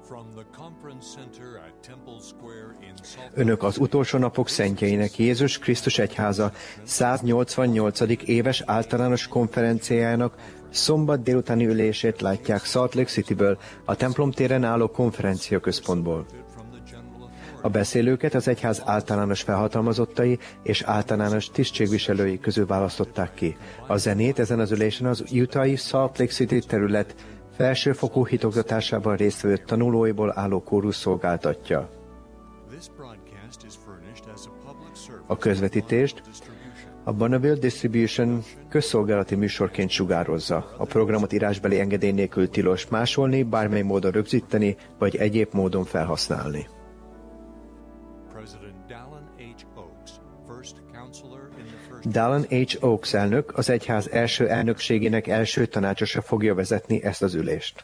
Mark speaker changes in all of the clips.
Speaker 1: Önök az utolsó napok szentjeinek Jézus Krisztus Egyháza 188. éves általános konferenciájának szombat délutáni ülését látják Salt Lake Cityből, a templom téren álló konferenciaközpontból. A beszélőket az egyház általános felhatalmazottai és általános tisztségviselői közül választották ki. A zenét ezen az ülésen az Utah-i Salt Lake City terület felsőfokú hitoktatásában résztvevő tanulóiból álló kórus szolgáltatja. A közvetítést a Bonneville Distribution közszolgálati műsorként sugározza. A programot írásbeli engedély nélkül tilos másolni, bármely módon rögzíteni, vagy egyéb módon felhasználni. Dallin H. Oaks elnök, az egyház első elnökségének első tanácsosa fogja vezetni ezt az ülést.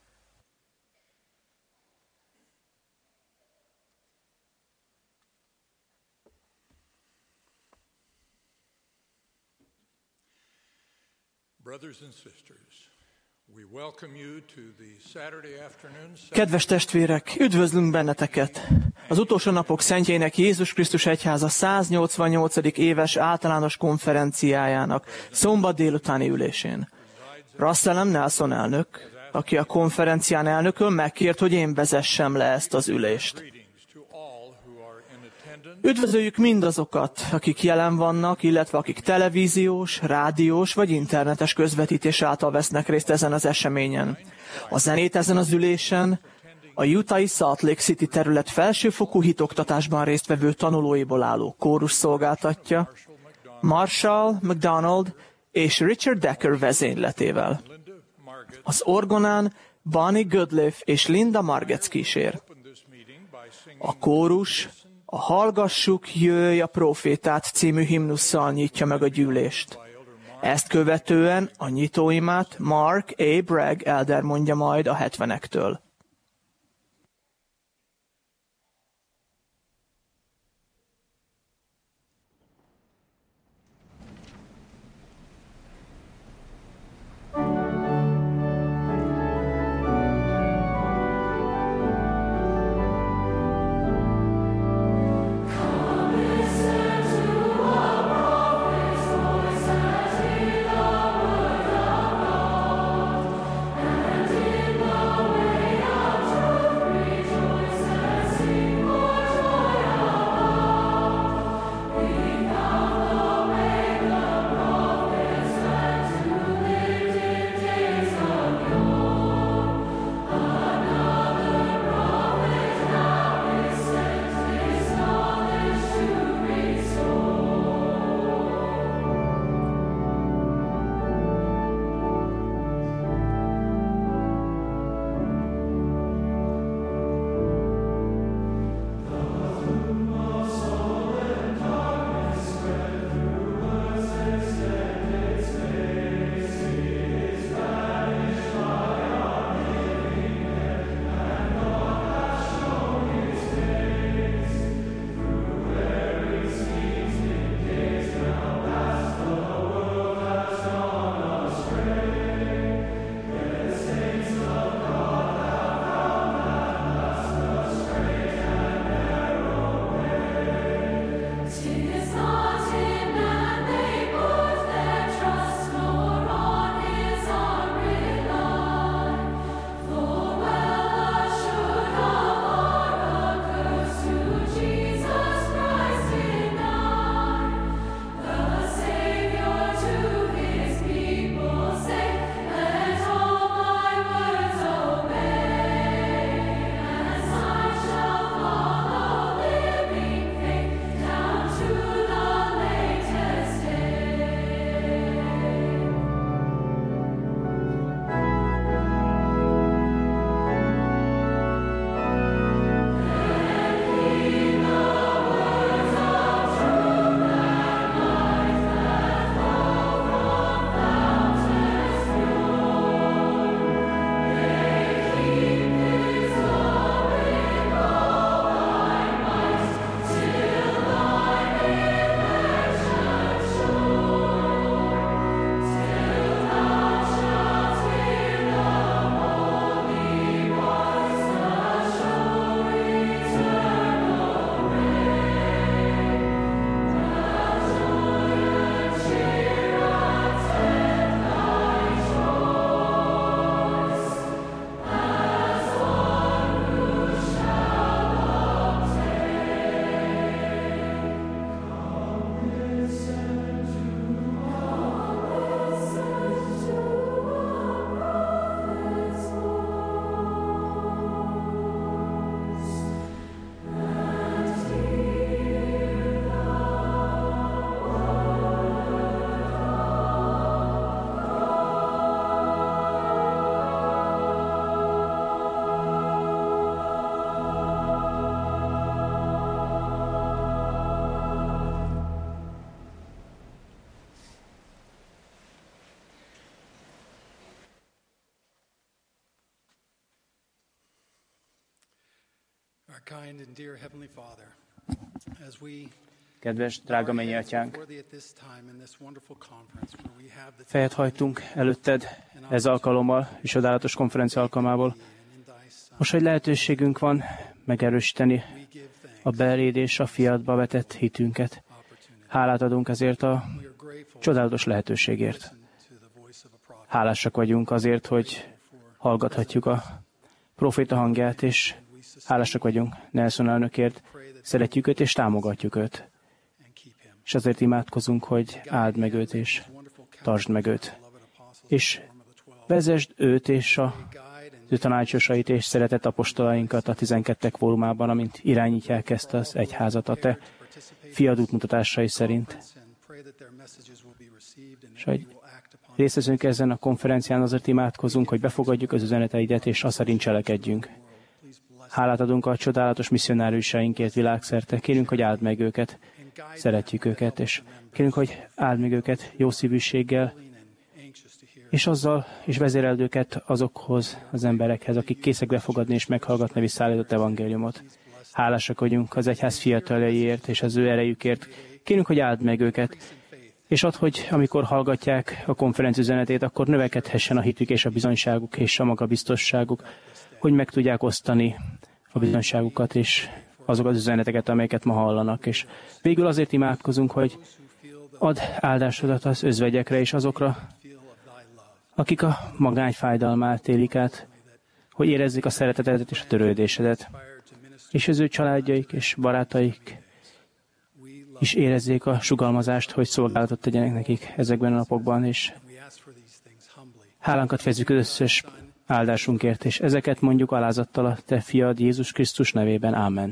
Speaker 2: Kedves testvérek, üdvözlünk benneteket! Az utolsó napok szentjeinek Jézus Krisztus Egyháza 188. éves általános konferenciájának szombat délutáni ülésén. Russell M. Nelson elnök, aki a konferencián elnököl, megkért, hogy én vezessem le ezt az ülést. Üdvözöljük mindazokat, akik jelen vannak, illetve akik televíziós, rádiós vagy internetes közvetítés által vesznek részt ezen az eseményen. A zenét ezen az ülésen a Utah-i Salt Lake City terület felsőfokú hitoktatásban résztvevő tanulóiból álló kórus szolgáltatja, Marshall McDonald és Richard Decker vezényletével. Az orgonán Bonnie Goodliff és Linda Margetts kísér. A kórus a Hallgassuk, jöjj a profétát című himnusszal nyitja meg a gyűlést. Ezt követően a nyitóimát Mark A. Bragg elder mondja majd a 70-ektől.
Speaker 3: Way Kedves, drága mennyi atyánk, fejet hajtunk előtted ez alkalommal és csodálatos konferencia alkalmából. Most, hogy lehetőségünk van megerősíteni a beléd és a fiadba vetett hitünket. Hálát adunk ezért a csodálatos lehetőségért. Hálásak vagyunk azért, hogy hallgathatjuk a proféta hangját, és hálásak vagyunk Nelson elnökért, szeretjük őt és támogatjuk őt. És azért imádkozunk, hogy áld meg őt és tartsd meg őt. És vezesd őt és az ő tanácsosait és szeretett apostolainkat a 12 kvórumában, amint irányítják ezt az egyházat a te fiad útmutatásai szerint. És hogy részt veszünk ezen a konferencián, azért imádkozunk, hogy befogadjuk az üzeneteidet, és azt szerint cselekedjünk. Hálát adunk a csodálatos misszionárusainkért világszerte. Kérünk, hogy áld meg őket, szeretjük őket, és kérünk, hogy áld meg őket jó szívűséggel, és azzal is vezéreld őket azokhoz az emberekhez, akik készek befogadni és meghallgatni visszaállított evangéliumot. Hálásak vagyunk az egyház fiataljaiért és az ő erejükért. Kérünk, hogy áld meg őket, és add, hogy amikor hallgatják a konferencia üzenetét, akkor növekedhessen a hitük és a bizonyságuk és a magabiztosságuk, hogy meg tudják osztani a bizonyságukat és azokat az üzeneteket, amelyeket ma hallanak. És végül azért imádkozunk, hogy add áldásodat az özvegyekre és azokra, akik a magány fájdalmát élik át, hogy érezzék a szeretetedet és a törődésedet, és az ő családjaik és barátaik is érezzék a sugalmazást, hogy szolgálatot tegyenek nekik ezekben a napokban, és hálánkat fejezzük az összes áldásunkért, és ezeket mondjuk alázattal a te fiad Jézus Krisztus nevében. Ámen.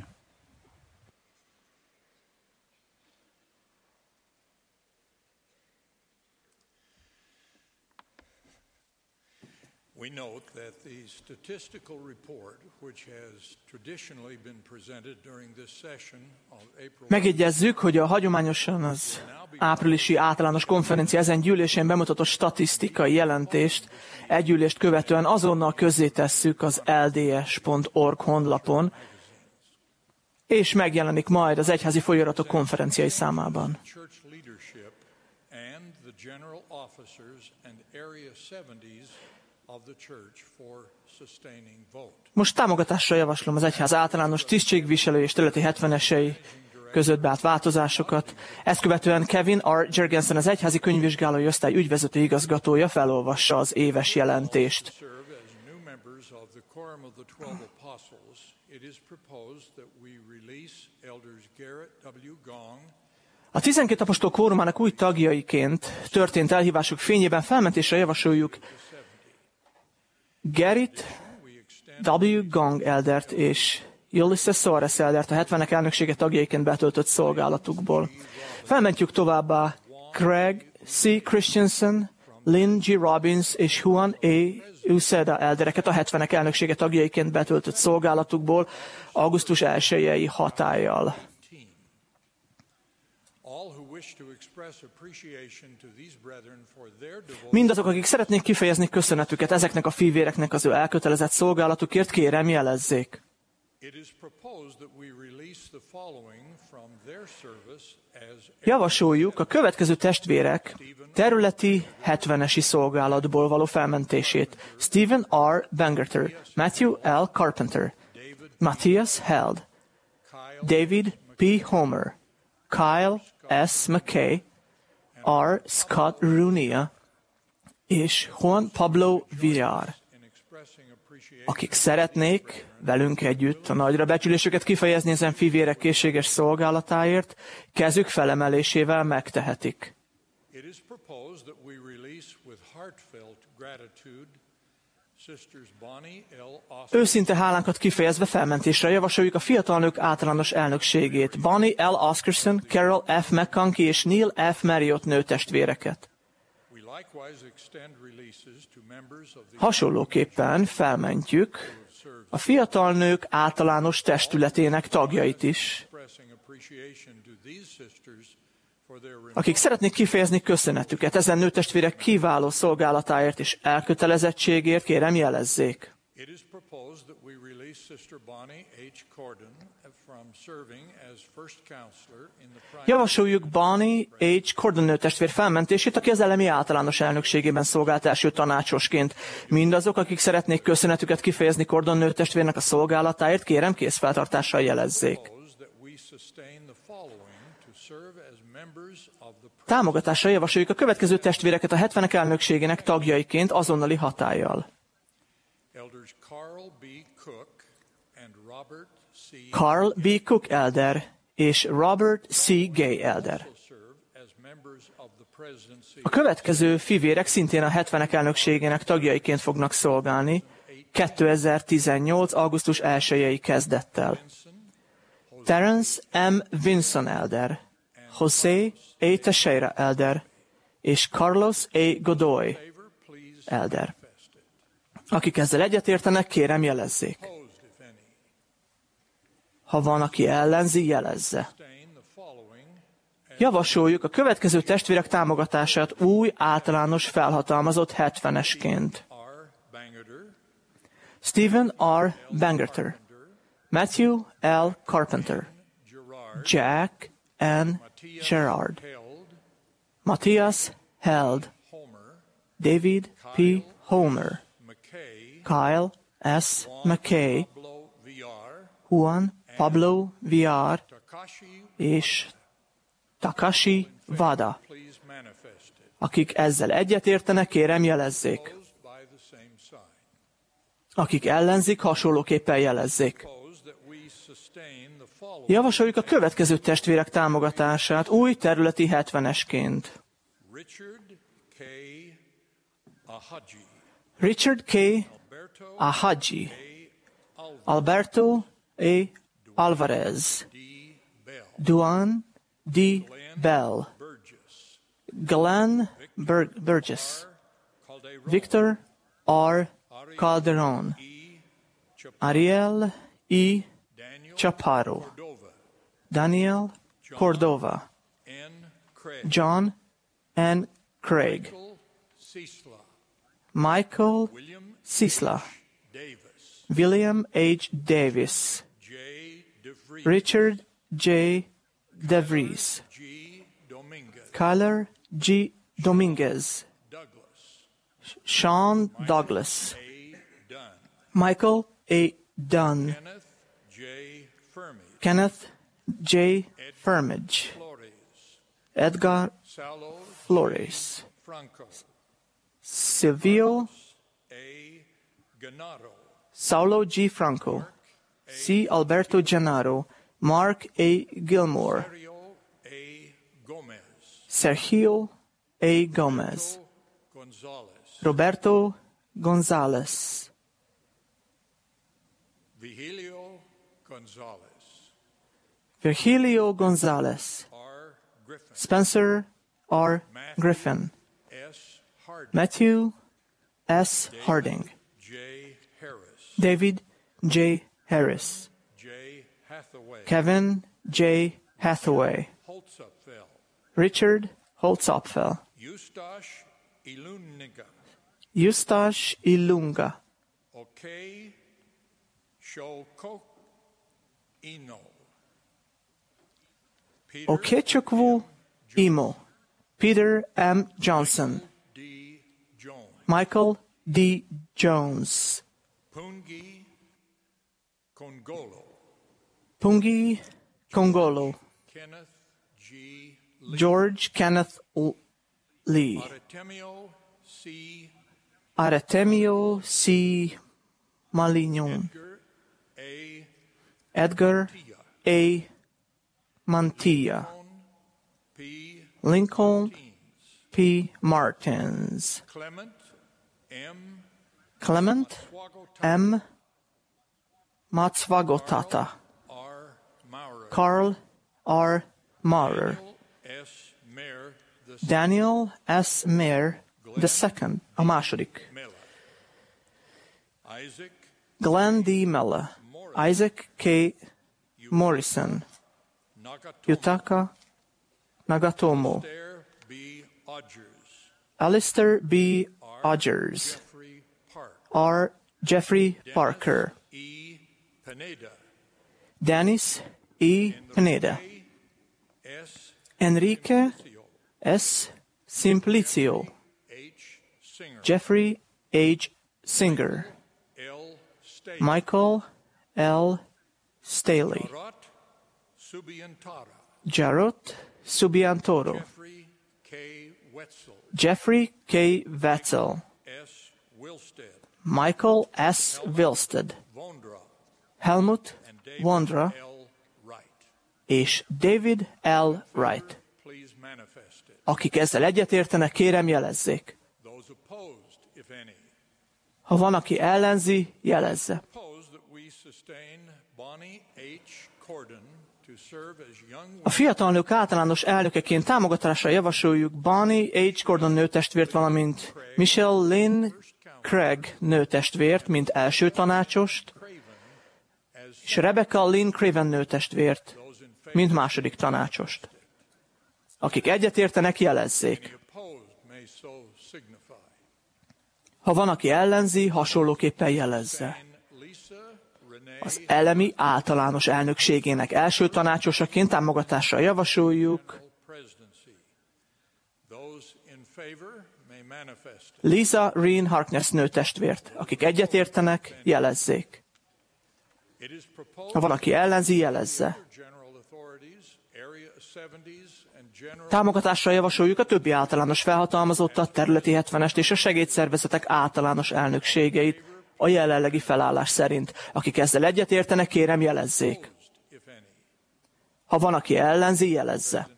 Speaker 4: We note that the statistical report, which has traditionally been presented during this session of April.
Speaker 2: Megjegyezzük, hogy a hagyományosan az áprilisi általános konferencia ezen gyűlésén bemutatott statisztikai jelentést egy ülést követően azonnal közzétesszük az lds.org honlapon, és megjelenik majd az egyházi folyóiratok konferenciai számában. Most támogatásra javaslom az egyház általános tisztségviselő és területi 70-esei között beállt változásokat. Ezt követően Kevin R. Jergensen, az egyházi könyvvizsgálói osztály ügyvezető igazgatója felolvassa az éves jelentést. A 12 apostol kórumának új tagjaiként történt elhívásuk fényében felmentésre javasoljuk Gerrit W. Gong eldert és Ulysses Soares eldert a 70-ek elnöksége tagjaiként betöltött szolgálatukból. Felmentjük továbbá Craig C. Christensen, Lynn G. Robbins és Juan A. Uceda eldereket a 70-ek elnöksége tagjaiként betöltött szolgálatukból augusztus 1-i hatállyal. Mindazok, akik szeretnék kifejezni köszönetüket ezeknek a fivvéreknek az ő elkötelezett szolgálatukért, kérem jelezzék. Javasoljuk a következő testvérek területi 70-esi szolgálatból való felmentését. Stephen R. Bangerter, Matthew L. Carpenter, Matthias Held, David P. Homer, Kyle S. McKay, R. Scott Runia és Juan Pablo Villar, akik szeretnék velünk együtt a nagyra becsülésüket kifejezni ezen fivérek készséges szolgálatáért, kezük felemelésével megtehetik. Őszinte hálánkat kifejezve felmentésre javasoljuk a fiatal nők általános elnökségét, Bonnie L. Oscarson, Carol F. McConkie és Neil F. Marriott nőtestvéreket. Hasonlóképpen felmentjük a fiatal nők általános testületének tagjait is, akik szeretnék kifejezni köszönetüket ezen nőtestvérek kiváló szolgálatáért és elkötelezettségért, kérem jelezzék.
Speaker 4: Sister Bonnie H. Cordon from serving as first counselor in the primary.
Speaker 2: Javasoljuk Bonnie H. Cordon nőtestvér felmentését, aki az elemi általános elnökségében szolgált első tanácsosként. Mindazok, akik szeretnék köszönetüket kifejezni Cordon nőtestvérnek a szolgálatáért, kérem készfeltartással jelezzék. Támogatásra javasoljuk a következő testvéreket a 70-ek elnökségének tagjaiként azonnali hatállyal. Carl B. Cook elder és Robert C. Gay elder. A következő fivérek szintén a 70-ek elnökségének tagjaiként fognak szolgálni 2018. augusztus 1-i kezdettel. Terence M. Vinson elder, José A. Teixeira elder és Carlos A. Godoy elder. Akik ezzel egyetértenek, kérem jelezzék. Ha van, aki ellenzi, jelezze. Javasoljuk a következő testvérek támogatását új általános felhatalmazott 70-esként. Stephen R. Bangerter, Matthew L. Carpenter, Jack N. Gerard, Matthias Held, David P. Homer, Kyle S. McKay, Juan Pablo Villar és Takashi Wada. Akik ezzel egyetértenek, kérem jelezzék. Akik ellenzik, hasonlóképpen jelezzék. Javasoljuk a következő testvérek támogatását új területi 70-esként. Richard K. Ahaji, Alberto A. Alvarez, Duan D. Bell, Glenn Burgess, Victor R. Calderon, Ariel E. Chaparro, Daniel Cordova, John N. Craig, Michael Sisla, William H. Davis, Richard J. DeVries, Kyler G. Dominguez, Sean Douglas, Michael A. Dunn, Kenneth J. Firmage, Edgar Flores, Silvio Saulo G. Franco, C. Alberto Gennaro, Mark A. Gilmore, Sergio A. Gomez, Roberto Gonzalez, Virgilio Gonzalez, Spencer R. Griffin, Matthew S. Harding, David J. Harris, Kevin J. Hathaway, Richard Holtzapfel, Eustache Ilunga, Okechukwu Imo, Peter M. Johnson, Michael D. Jones, Pungi Kongolo, George Kenneth Lee, Artemio C. Malignon, Edgar A. Mantilla, Lincoln P. Martins, Clement M. Matsvagotata, Carl R. Maurer, Daniel S. Mayer II, a második, Glenn D. Mella, Isaac K. Morrison, Yutaka Nagatomo, Alistair B. Odgers, R. Jeffrey Parker, Dennis E. Pineda, Enrique S. Simplicio, Jeffrey H. Singer, Michael L. Staley, Jarrod Subiantoro, Jeffrey K. Wetzel, Michael S. Wilsted, Helmut Wondra és David L. Wright. Akik ezzel egyetértenek, kérem jelezzék. Ha van, aki ellenzi, jelezze. A fiatal nők általános elnökeként támogatásra javasoljuk Bonnie H. Gordon nőtestvért, valamint Michelle Lynn Craig nőtestvért, mint első tanácsost, és Rebecca Lynn Craven nőtestvért, mint második tanácsost. Akik egyetértenek, jelezzék. Ha van, aki ellenzi, hasonlóképpen jelezze. Az elemi általános elnökségének első tanácsosaként támogatásra javasoljuk Lisa Reen Harkness nőtestvért. Akik egyetértenek, jelezzék. Ha van, aki ellenzi, jelezze. Támogatásra javasoljuk a többi általános felhatalmazottat, területi 70-est és a segédszervezetek általános elnökségeit a jelenlegi felállás szerint. Akik ezzel egyetértenek, kérem jelezzék. Ha van, aki ellenzi, jelezze.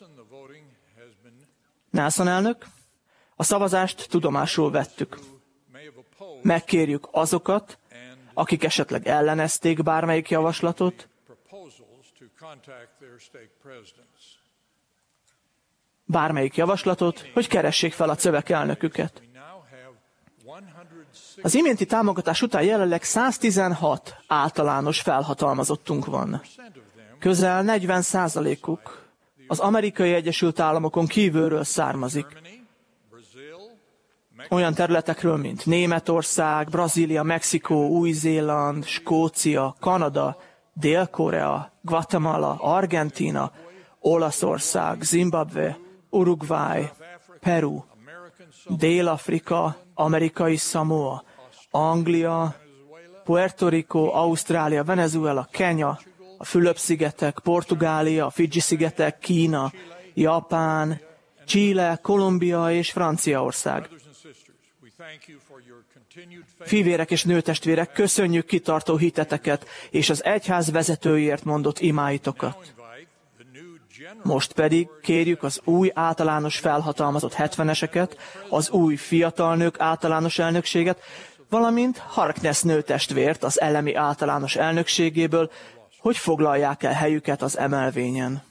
Speaker 2: Nelson elnök, a szavazást tudomásul vettük. Megkérjük azokat, akik esetleg ellenezték bármelyik javaslatot, hogy keressék fel a CÖVEK elnöküket. Az iménti támogatás után jelenleg 116 általános felhatalmazottunk van. Közel 40%-uk az Amerikai Egyesült Államokon kívülről származik. Olyan területekről, mint Németország, Brazília, Mexikó, Új-Zéland, Skócia, Kanada, Dél-Korea, Guatemala, Argentína, Olaszország, Zimbabwe, Uruguay, Peru, Dél-Afrika, Amerikai Samoa, Anglia, Puerto Rico, Ausztrália, Venezuela, Kenya, a Fülöp-szigetek, Portugália, a Fidzsi-szigetek, Kína, Japán, Chile, Kolumbia és Franciaország. Fivérek és nőtestvérek, köszönjük kitartó hiteteket és az egyház vezetőiért mondott imáitokat. Most pedig kérjük az új általános felhatalmazott 70-eseket, az új fiatal nők általános elnökséget, valamint Harkness nőtestvért az elemi általános elnökségéből, hogy foglalják el helyüket az emelvényen.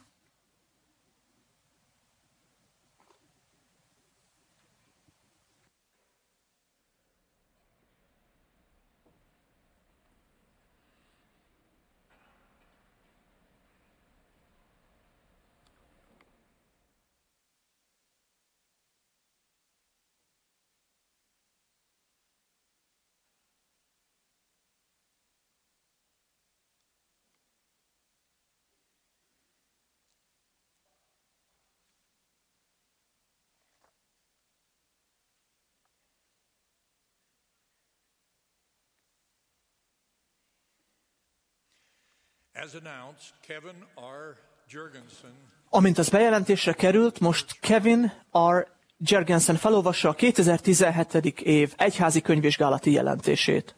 Speaker 2: Amint az bejelentésre került, most Kevin R. Jergensen felolvassa a 2017. év egyházi könyvvizsgálati jelentését.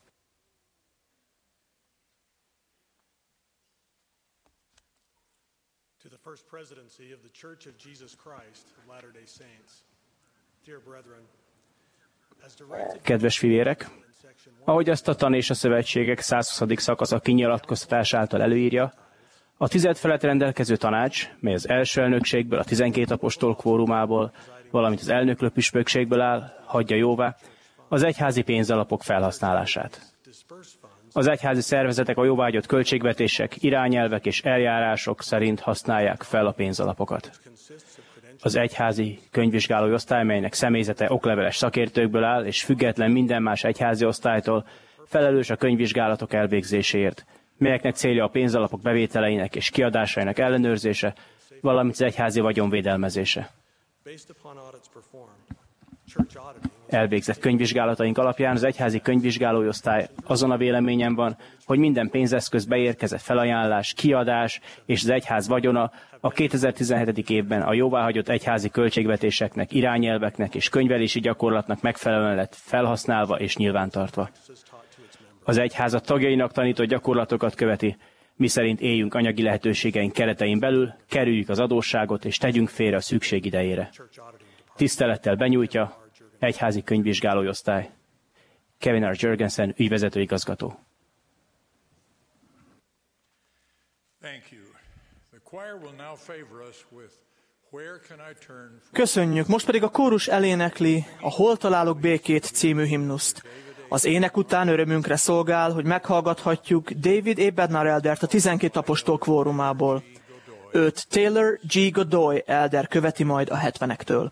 Speaker 5: To the First Presidency of the Church of Jesus Christ of Latter-day Saints. Dear brethren, as directed
Speaker 3: Kedves fivérek, ahogy azt a Tan és a Szövetségek 120. szakasza kinyilatkoztatás által előírja, a tized felett rendelkező tanács, mely az első elnökségből, a 12 apostol kvórumából, valamint az elnöklő püspökségből áll, hagyja jóvá az egyházi pénzalapok felhasználását. Az egyházi szervezetek a jóváhagyott költségvetések, irányelvek és eljárások szerint használják fel a pénzalapokat. Az egyházi könyvvizsgálói osztály, melynek személyzete okleveles szakértőkből áll, és független minden más egyházi osztálytól, felelős a könyvvizsgálatok elvégzéséért, melyeknek célja a pénzalapok bevételeinek és kiadásainak ellenőrzése, valamint az egyházi vagyon védelmezése. Elvégzett könyvvizsgálataink alapján az egyházi könyvvizsgálói osztály azon a véleményen van, hogy minden pénzeszköz beérkezett felajánlás, kiadás és az egyház vagyona a 2017. évben a jóváhagyott egyházi költségvetéseknek, irányelveknek és könyvelési gyakorlatnak megfelelően lett felhasználva és nyilvántartva. Az egyház a tagjainak tanított gyakorlatokat követi, miszerint éljünk anyagi lehetőségeink keretein belül, kerüljük az adósságot és tegyünk félre a szükség idejére. Tisztelettel benyújtja egyházi könyvvizsgálói osztály. Kevin R. Jurgensen, ügyvezető igazgató.
Speaker 2: Köszönjük, most pedig a kórus elénekli a Hol találok békét című himnuszt. Az ének után örömünkre szolgál, hogy meghallgathatjuk David A. Bednar eldert a 12 apostol kvórumából. Őt Taylor G. Godoy elder követi majd a 70-ektől.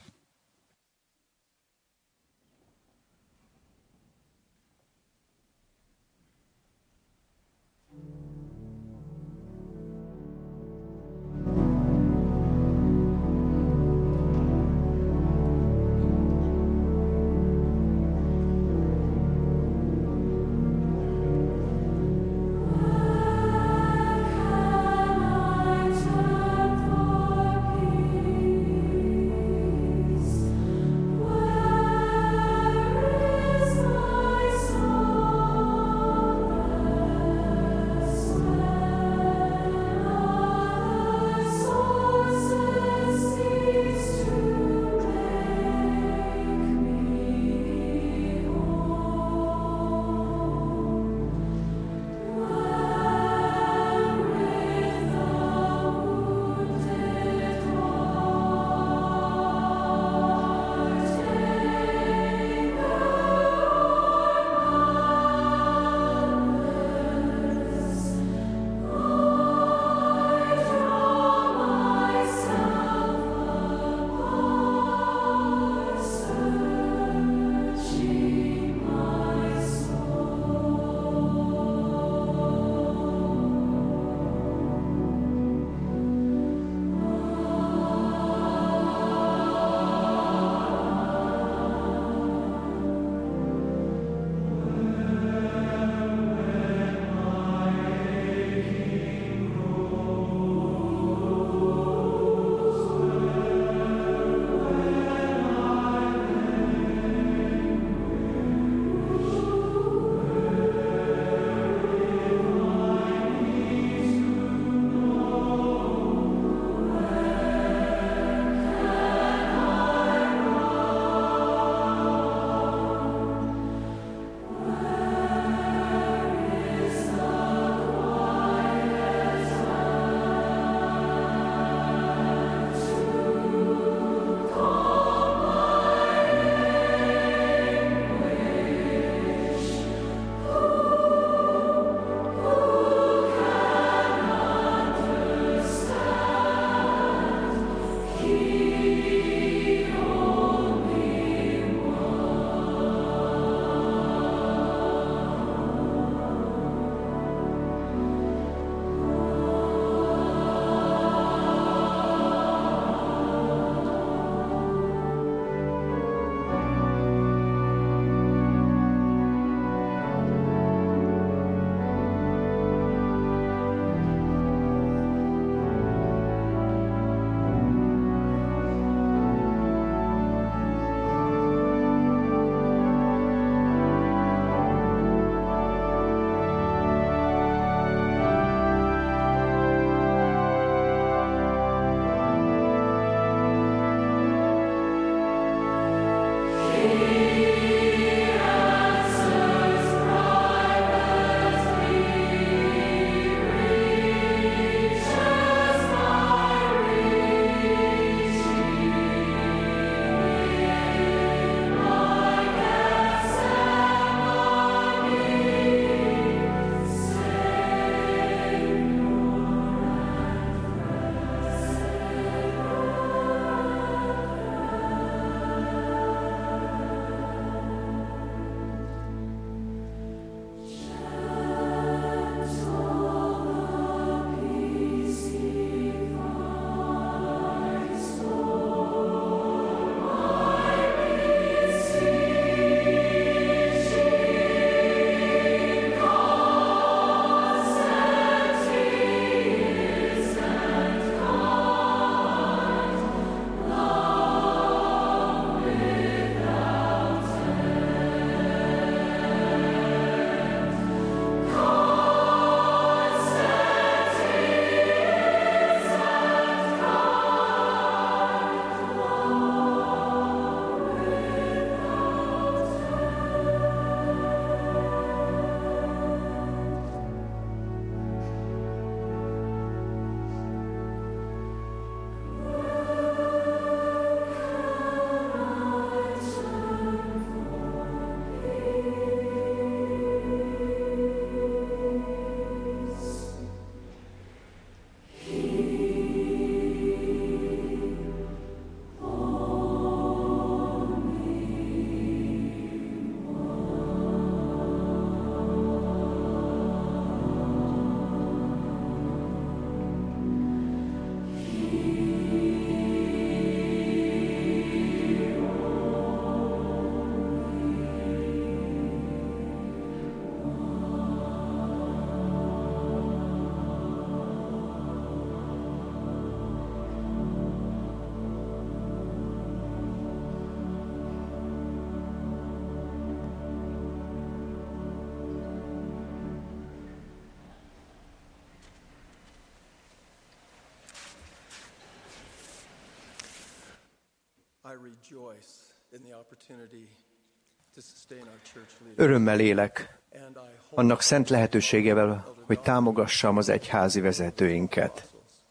Speaker 1: Örömmel élek annak szent lehetőségevel, hogy támogassam az egyházi vezetőinket.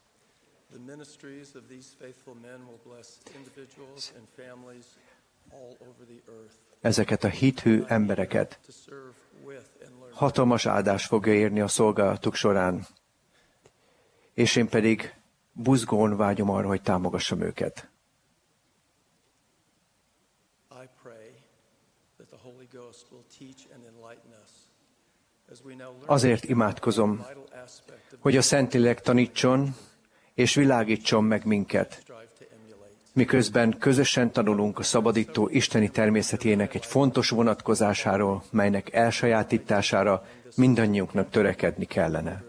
Speaker 1: Ezeket a hithű embereket hatalmas áldás fogja érni a szolgálatuk során, és én pedig buzgón vágyom arra, hogy támogassam őket. Azért imádkozom, hogy a Szentlélek tanítson és világítson meg minket, miközben közösen tanulunk a szabadító isteni természetének egy fontos vonatkozásáról, melynek elsajátítására mindannyiunknak törekedni kellene.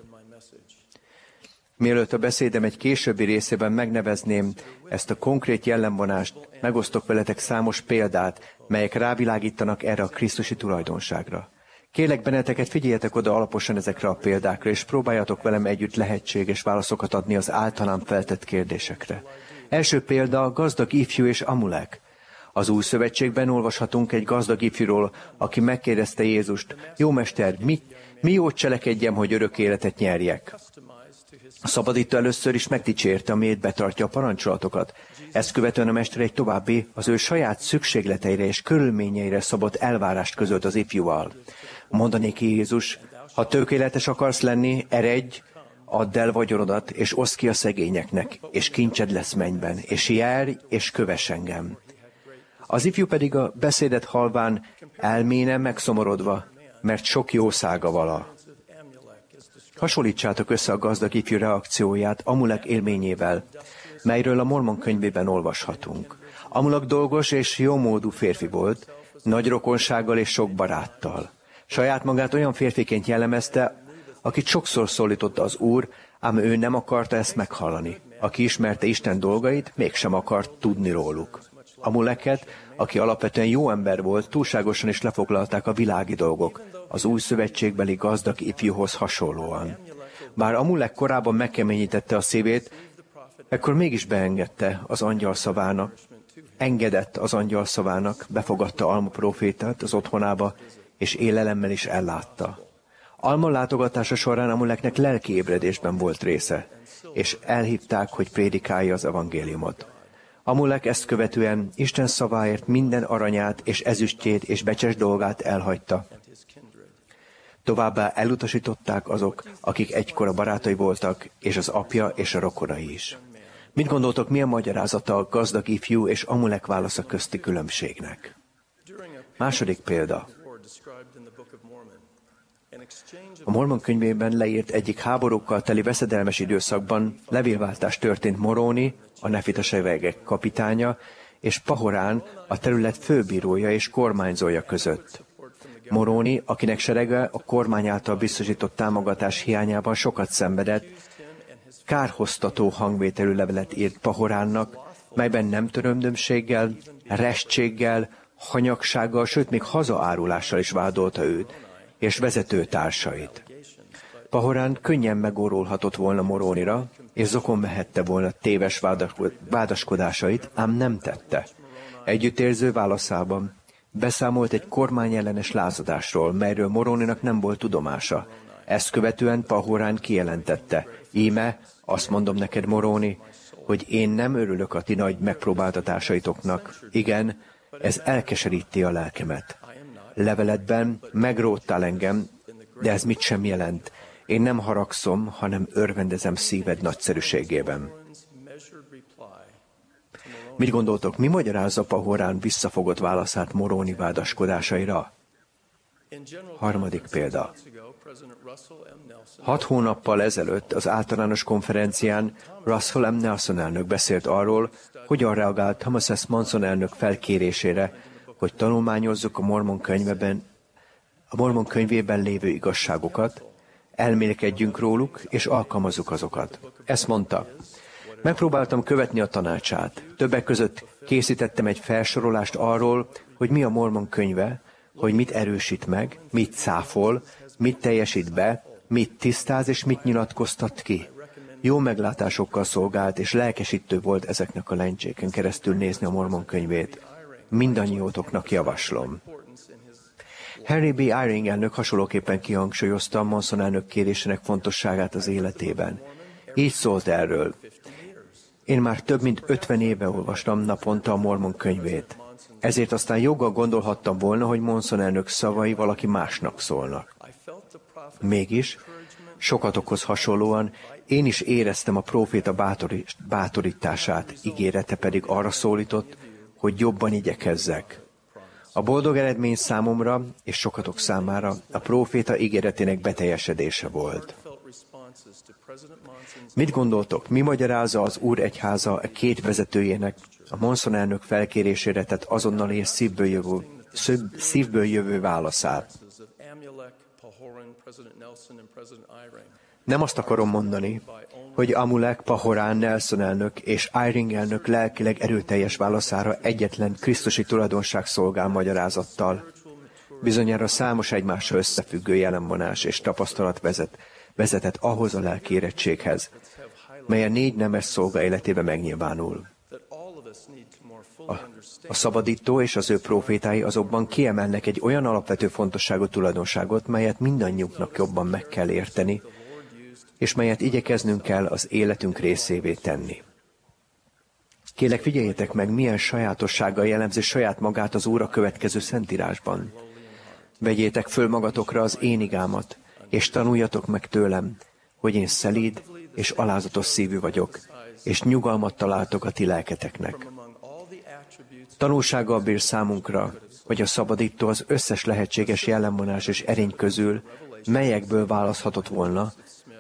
Speaker 1: Mielőtt a beszédem egy későbbi részében megnevezném ezt a konkrét jellemvonást, megosztok veletek számos példát, melyek rávilágítanak erre a krisztusi tulajdonságra. Kérlek benneteket, figyeljetek oda alaposan ezekre a példákra, és próbáljatok velem együtt lehetséges válaszokat adni az általán feltett kérdésekre. Első példa a gazdag ifjú és Amulek. Az Új Szövetségben olvashatunk egy gazdag ifjúról, aki megkérdezte Jézust: Jó mester, mi jót cselekedjem, hogy örök életet nyerjek? A szabadító először is megdicsérte, amiért betartja a parancsolatokat. Ezt követően a mester egy további, az ő saját szükségleteire és körülményeire szabott elvárást közölt az ifjúval. Mondanék Jézus: ha tökéletes akarsz lenni, eredj, add el vagyonodat, és oszd ki a szegényeknek, és kincsed lesz mennyben, és járj, és kövess engem. Az ifjú pedig a beszédet halván elméne megszomorodva, mert sok jószága vala. Hasonlítsátok össze a gazdag ifjú reakcióját Amulek élményével, melyről a Mormon könyvében olvashatunk. Amulek dolgos és jómódú férfi volt, nagy rokonsággal és sok baráttal. Saját magát olyan férfiként jellemezte, akit sokszor szólította az Úr, ám ő nem akarta ezt meghallani. Aki ismerte Isten dolgait, mégsem akart tudni róluk. Amuleket, aki alapvetően jó ember volt, túlságosan is lefoglalták a világi dolgok, az új szövetségbeli gazdag ifjúhoz hasonlóan. Bár Amulek korábban megkeményítette a szívét, ekkor mégis beengedte az angyal szavának, befogadta Alma prófétát az otthonába, és élelemmel is ellátta. Alma látogatása során Amuleknek lelki ébredésben volt része, és elhívták, hogy prédikálja az evangéliumot. Amulek ezt követően Isten szaváért minden aranyát és ezüstjét és becses dolgát elhagyta. Továbbá elutasították azok, akik egykor a barátai voltak, és az apja és a rokonai is. Mit gondoltok, mi a magyarázata a gazdag ifjú és Amulek válasza közti különbségnek? Második példa. A Mormon könyvében leírt egyik háborúkkal teli veszedelmes időszakban levélváltás történt Moroni, a nefita seregek kapitánya, és Pahorán, a terület főbírója és kormányzója között. Moroni, akinek serege a kormány által biztosított támogatás hiányában sokat szenvedett, kárhoztató hangvételű levelet írt Pahoránnak, melyben nem törömdömséggel, restséggel, hanyagsággal, sőt még hazaárulással is vádolta őt és vezető társait. Pahorán könnyen megórolhatott volna Moronira, és zokon vehette volna téves vádaskodásait, ám nem tette. Együttérző válaszában beszámolt egy kormányellenes lázadásról, melyről Moroninak nem volt tudomása. Ezt követően Pahorán kijelentette: íme, azt mondom neked, Moroni, hogy én nem örülök a ti nagy megpróbáltatásaitoknak. Igen, ez elkeseríti a lelkemet. Leveledben megróttál engem, de ez mit sem jelent. Én nem haragszom, hanem örvendezem szíved nagyszerűségében. Mit gondoltok, mi magyarázza Pahorán visszafogott válaszát Moroni vádaskodásaira? Harmadik példa. 6 hónappal ezelőtt az általános konferencián Russell M. Nelson elnök beszélt arról, hogyan reagált Thomas S. Monson elnök felkérésére, hogy tanulmányozzuk a Mormon könyvében lévő igazságokat, elmélkedjünk róluk, és alkalmazzuk azokat. Ezt mondta: megpróbáltam követni a tanácsát. Többek között készítettem egy felsorolást arról, hogy mi a Mormon könyve, hogy mit erősít meg, mit cáfol, mit teljesít be, mit tisztáz és mit nyilatkoztat ki. Jó meglátásokkal szolgált, és lelkesítő volt ezeknek a lencséken keresztül nézni a Mormon könyvét. Mindannyiótoknak javaslom. Henry B. Eyring elnök hasonlóképpen kihangsúlyozta a Monson elnök kérésének fontosságát az életében. Így szólt erről. Én már több mint 50 éve olvastam naponta a Mormon könyvét. Ezért aztán joggal gondolhattam volna, hogy Monson elnök szavai valaki másnak szólnak. Mégis, sokatokhoz hasonlóan, én is éreztem a próféta bátorítását, ígérete pedig arra szólított, hogy jobban igyekezzek. A boldog eredmény számomra és sokatok számára a próféta ígéretének beteljesedése volt. Mit gondoltok, mi magyarázza az Úr egyháza a két vezetőjének a Monson elnök felkérésére tett azonnal és szívből jövő válaszát? Nem azt akarom mondani, hogy Amulek, Pahorán, Nelson elnök és Eyring elnök lelkileg erőteljes válaszára egyetlen krisztusi tulajdonság szolgál magyarázattal. Bizonyára számos egymással összefüggő jelenvonás és tapasztalat vezetett ahhoz a lelki érettséghez, mely a 4 nemes szolga életében megnyilvánul. A szabadító és az ő prófétái azonban kiemelnek egy olyan alapvető fontosságú tulajdonságot, melyet mindannyiunknak jobban meg kell érteni, és melyet igyekeznünk kell az életünk részévé tenni. Kérlek, figyeljétek meg, milyen sajátossággal jellemzi saját magát az Úr a következő szentírásban. Vegyétek föl magatokra az én igámat, és tanuljatok meg tőlem, hogy én szelíd és alázatos szívű vagyok, és nyugalmat találtok a ti lelketeknek. Tanulsággal bír számunkra, hogy a szabadító az összes lehetséges jellemvonás és erény közül, melyekből választhatott volna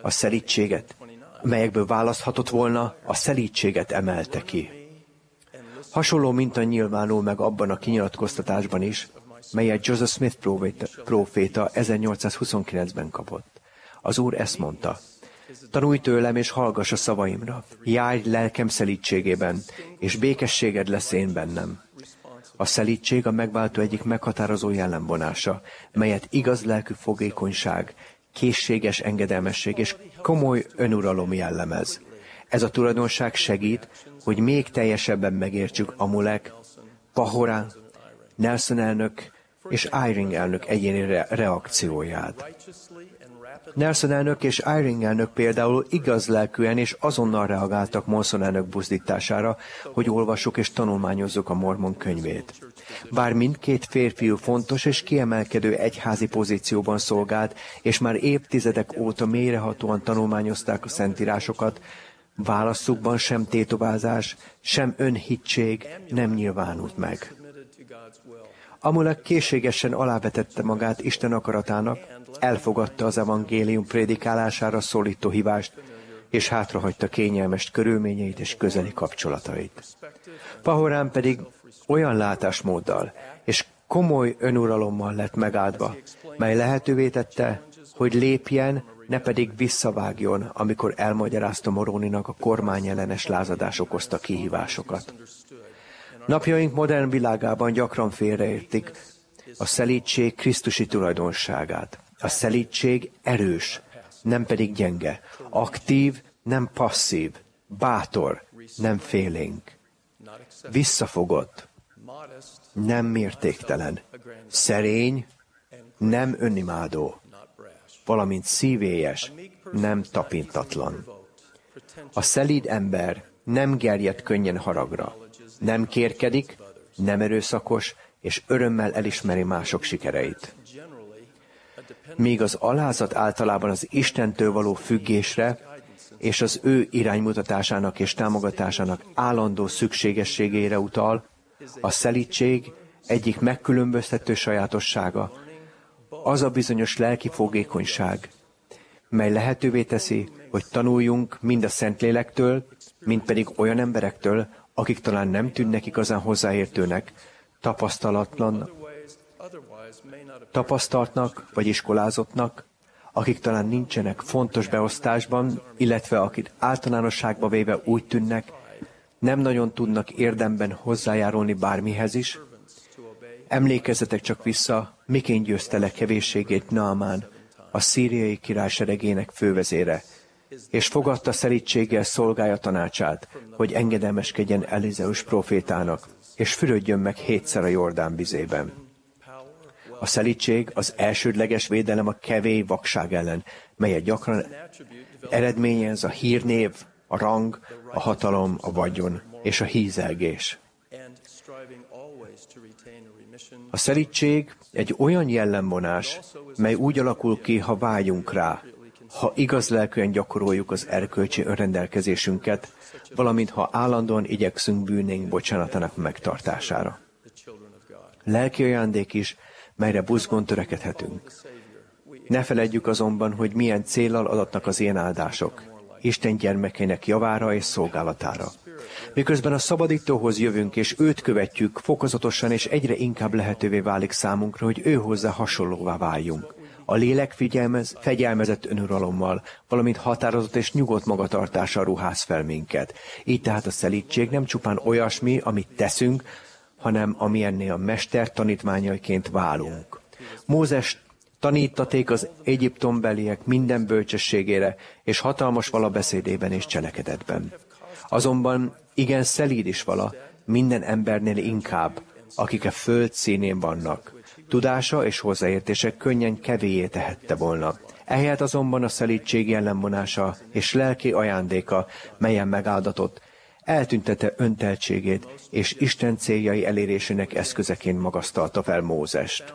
Speaker 1: a szelídséget emelte ki. Hasonló minta nyilvánul meg abban a kinyilatkoztatásban is, melyet Joseph Smith próféta 1829-ben kapott. Az Úr ezt mondta: tanulj tőlem és hallgass a szavaimra, járj lelkem szelídségében, és békességed lesz én bennem. A szelídség a megváltó egyik meghatározó jellemvonása, melyet igaz lelkű fogékonyság, készséges engedelmesség és komoly önuralom jellemez. Ez a tulajdonság segít, hogy még teljesebben megértsük Amulek, Pahorán, Nelson elnök és Eyring elnök egyéni reakcióját. Nelson elnök és Eyring elnök például igaz lelkűen és azonnal reagáltak Monson elnök buzdítására, hogy olvassuk és tanulmányozzuk a Mormon könyvét. Bár mindkét férfiú fontos és kiemelkedő egyházi pozícióban szolgált, és már évtizedek óta mélyrehatóan tanulmányozták a szentírásokat, válaszukban sem tétovázás, sem önhittség nem nyilvánult meg. Amulek készségesen alávetette magát Isten akaratának, elfogadta az evangélium prédikálására szólító hívást, és hátrahagyta kényelmes körülményeit és közeli kapcsolatait. Pahorán pedig olyan látásmóddal és komoly önuralommal lett megáldva, mely lehetővé tette, hogy lépjen, ne pedig visszavágjon, amikor elmagyarázta Moroninak a kormányellenes lázadás okozta kihívásokat. Napjaink modern világában gyakran félreértik a szelídség krisztusi tulajdonságát. A szelídség erős, nem pedig gyenge, aktív, nem passzív, bátor, nem félénk, visszafogott, nem mértéktelen, szerény, nem önimádó, valamint szívélyes, nem tapintatlan. A szelíd ember nem gerjed könnyen haragra, nem kérkedik, nem erőszakos, és örömmel elismeri mások sikereit. Míg az alázat általában az Istentől való függésre és az ő iránymutatásának és támogatásának állandó szükségességére utal, a szelídség egyik megkülönböztető sajátossága az a bizonyos lelki fogékonyság, mely lehetővé teszi, hogy tanuljunk mind a Szentlélektől, mind pedig olyan emberektől, akik talán nem tűnnek igazán hozzáértőnek, tapasztaltnak vagy iskolázottnak, akik talán nincsenek fontos beosztásban, illetve akik általánosságba véve úgy tűnnek, nem nagyon tudnak érdemben hozzájárulni bármihez is. Emlékezzetek csak vissza, miként győzte le kevésségét Naamán, a szíriai király seregének fővezére, és fogadta szelídséggel szolgája tanácsát, hogy engedelmeskedjen Elizeus profétának, és fürödjön meg 7-szer a Jordán vizében. A szelídség az elsődleges védelem a kevély vakság ellen, melyet gyakran eredményez a hírnév, a rang, a hatalom, a vagyon és a hízelgés. A szelídség egy olyan jellemvonás, mely úgy alakul ki, ha vágyunk rá, ha igaz lelkűen gyakoroljuk az erkölcsi önrendelkezésünket, valamint ha állandóan igyekszünk bűnénk bocsánatának megtartására. Lelki ajándék is, melyre buzgón törekedhetünk. Ne feledjük azonban, hogy milyen céllal adatnak az ilyen áldások, Isten gyermekeinek javára és szolgálatára. Miközben a szabadítóhoz jövünk és őt követjük, fokozatosan és egyre inkább lehetővé válik számunkra, hogy ő hozzá hasonlóvá váljunk. A lélek fegyelmezett önuralommal, valamint határozott és nyugodt magatartással ruház fel minket. Így tehát a szelídség nem csupán olyasmi, amit teszünk, hanem amilyennél a mester tanítványaiként válunk. Mózes tanítaték az egyiptombeliek minden bölcsességére és hatalmas vala beszédében és cselekedetben. Azonban igen szelíd is vala, minden embernél inkább, akik a föld színén vannak. Tudása és hozzáértése könnyen kevélyé tehette volna. Ehelyett azonban a szelídség jellemvonása és lelki ajándéka, melyen megáldatott, eltüntette önteltségét, és Isten céljai elérésének eszközeként magasztalta fel Mózest.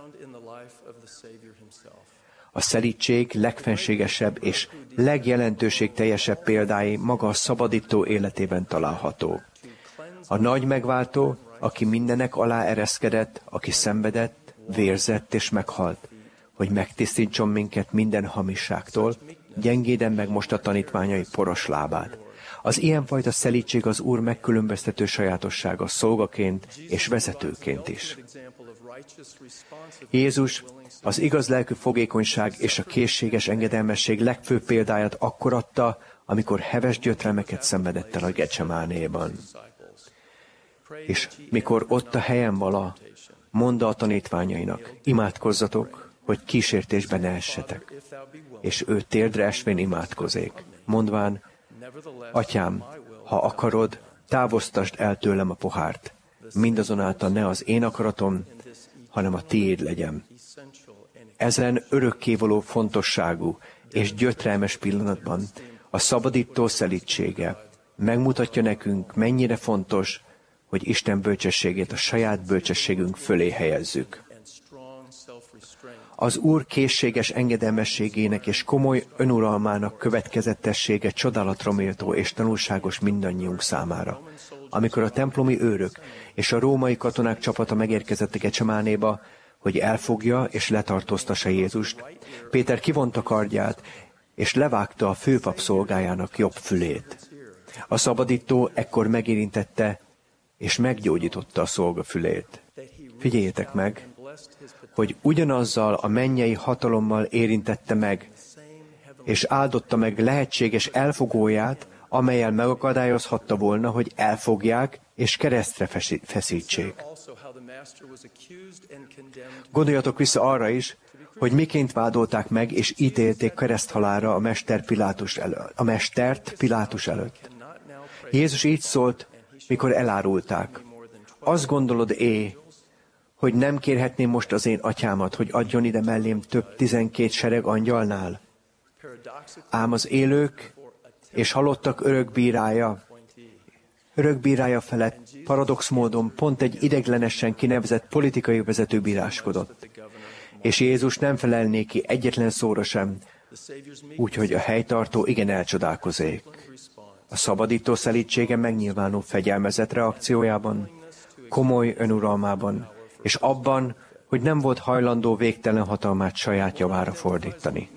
Speaker 1: A szelídség legfenségesebb és legjelentőségteljesebb példái maga a szabadító életében található. A nagy megváltó, aki mindenek alá ereszkedett, aki szenvedett, vérzett és meghalt, hogy megtisztítson minket minden hamisságtól, gyengéden meg most a tanítványai poros lábát. Az ilyenfajta szelídség az Úr megkülönböztető sajátossága szolgaként és vezetőként is. Jézus az igaz lelkű fogékonyság és a készséges engedelmesség legfőbb példáját akkor adta, amikor heves gyötrelmeket szenvedett el a Gecsemánéban. És mikor ott a helyen vala, mondta a tanítványainak, imádkozzatok, hogy kísértésbe ne essetek. És ő térdre esvén imádkozék, mondván, Atyám, ha akarod, távoztasd el tőlem a pohárt, mindazonáltal ne az én akaratom, hanem a tiéd legyen. Ezen örökkévaló fontosságú és gyötrelmes pillanatban a szabadító szelídsége megmutatja nekünk, mennyire fontos, hogy Isten bölcsességét a saját bölcsességünk fölé helyezzük. Az Úr készséges engedelmességének és komoly önuralmának következetessége csodálatra méltó és tanulságos mindannyiunk számára. Amikor a templomi őrök és a római katonák csapata megérkezett a Gecsemánéba, hogy elfogja és letartóztassa Jézust, Péter kivonta kardját, és levágta a főpap szolgájának jobb fülét. A szabadító ekkor megérintette, és meggyógyította a szolga fülét. Figyeljétek meg, hogy ugyanazzal a mennyei hatalommal érintette meg, és áldotta meg lehetséges elfogóját, amellyel megakadályozhatta volna, hogy elfogják és keresztre feszítsék. Gondoljatok vissza arra is, hogy miként vádolták meg és ítélték kereszthalálra a mestert Pilátus előtt. Jézus így szólt, mikor elárulták. Azt gondolod, hogy nem kérhetném most az én atyámat, hogy adjon ide mellém több 12 sereg angyalnál? Ám az élők és halottak örökbírája felett paradox módon pont egy ideglenesen kinevezett politikai vezető bíráskodott. És Jézus nem felel néki egyetlen szóra sem, úgyhogy a helytartó igen elcsodálkozék. A szabadító szelídsége megnyilvánul fegyelmezett reakciójában, komoly önuralmában, és abban, hogy nem volt hajlandó végtelen hatalmát saját javára fordítani.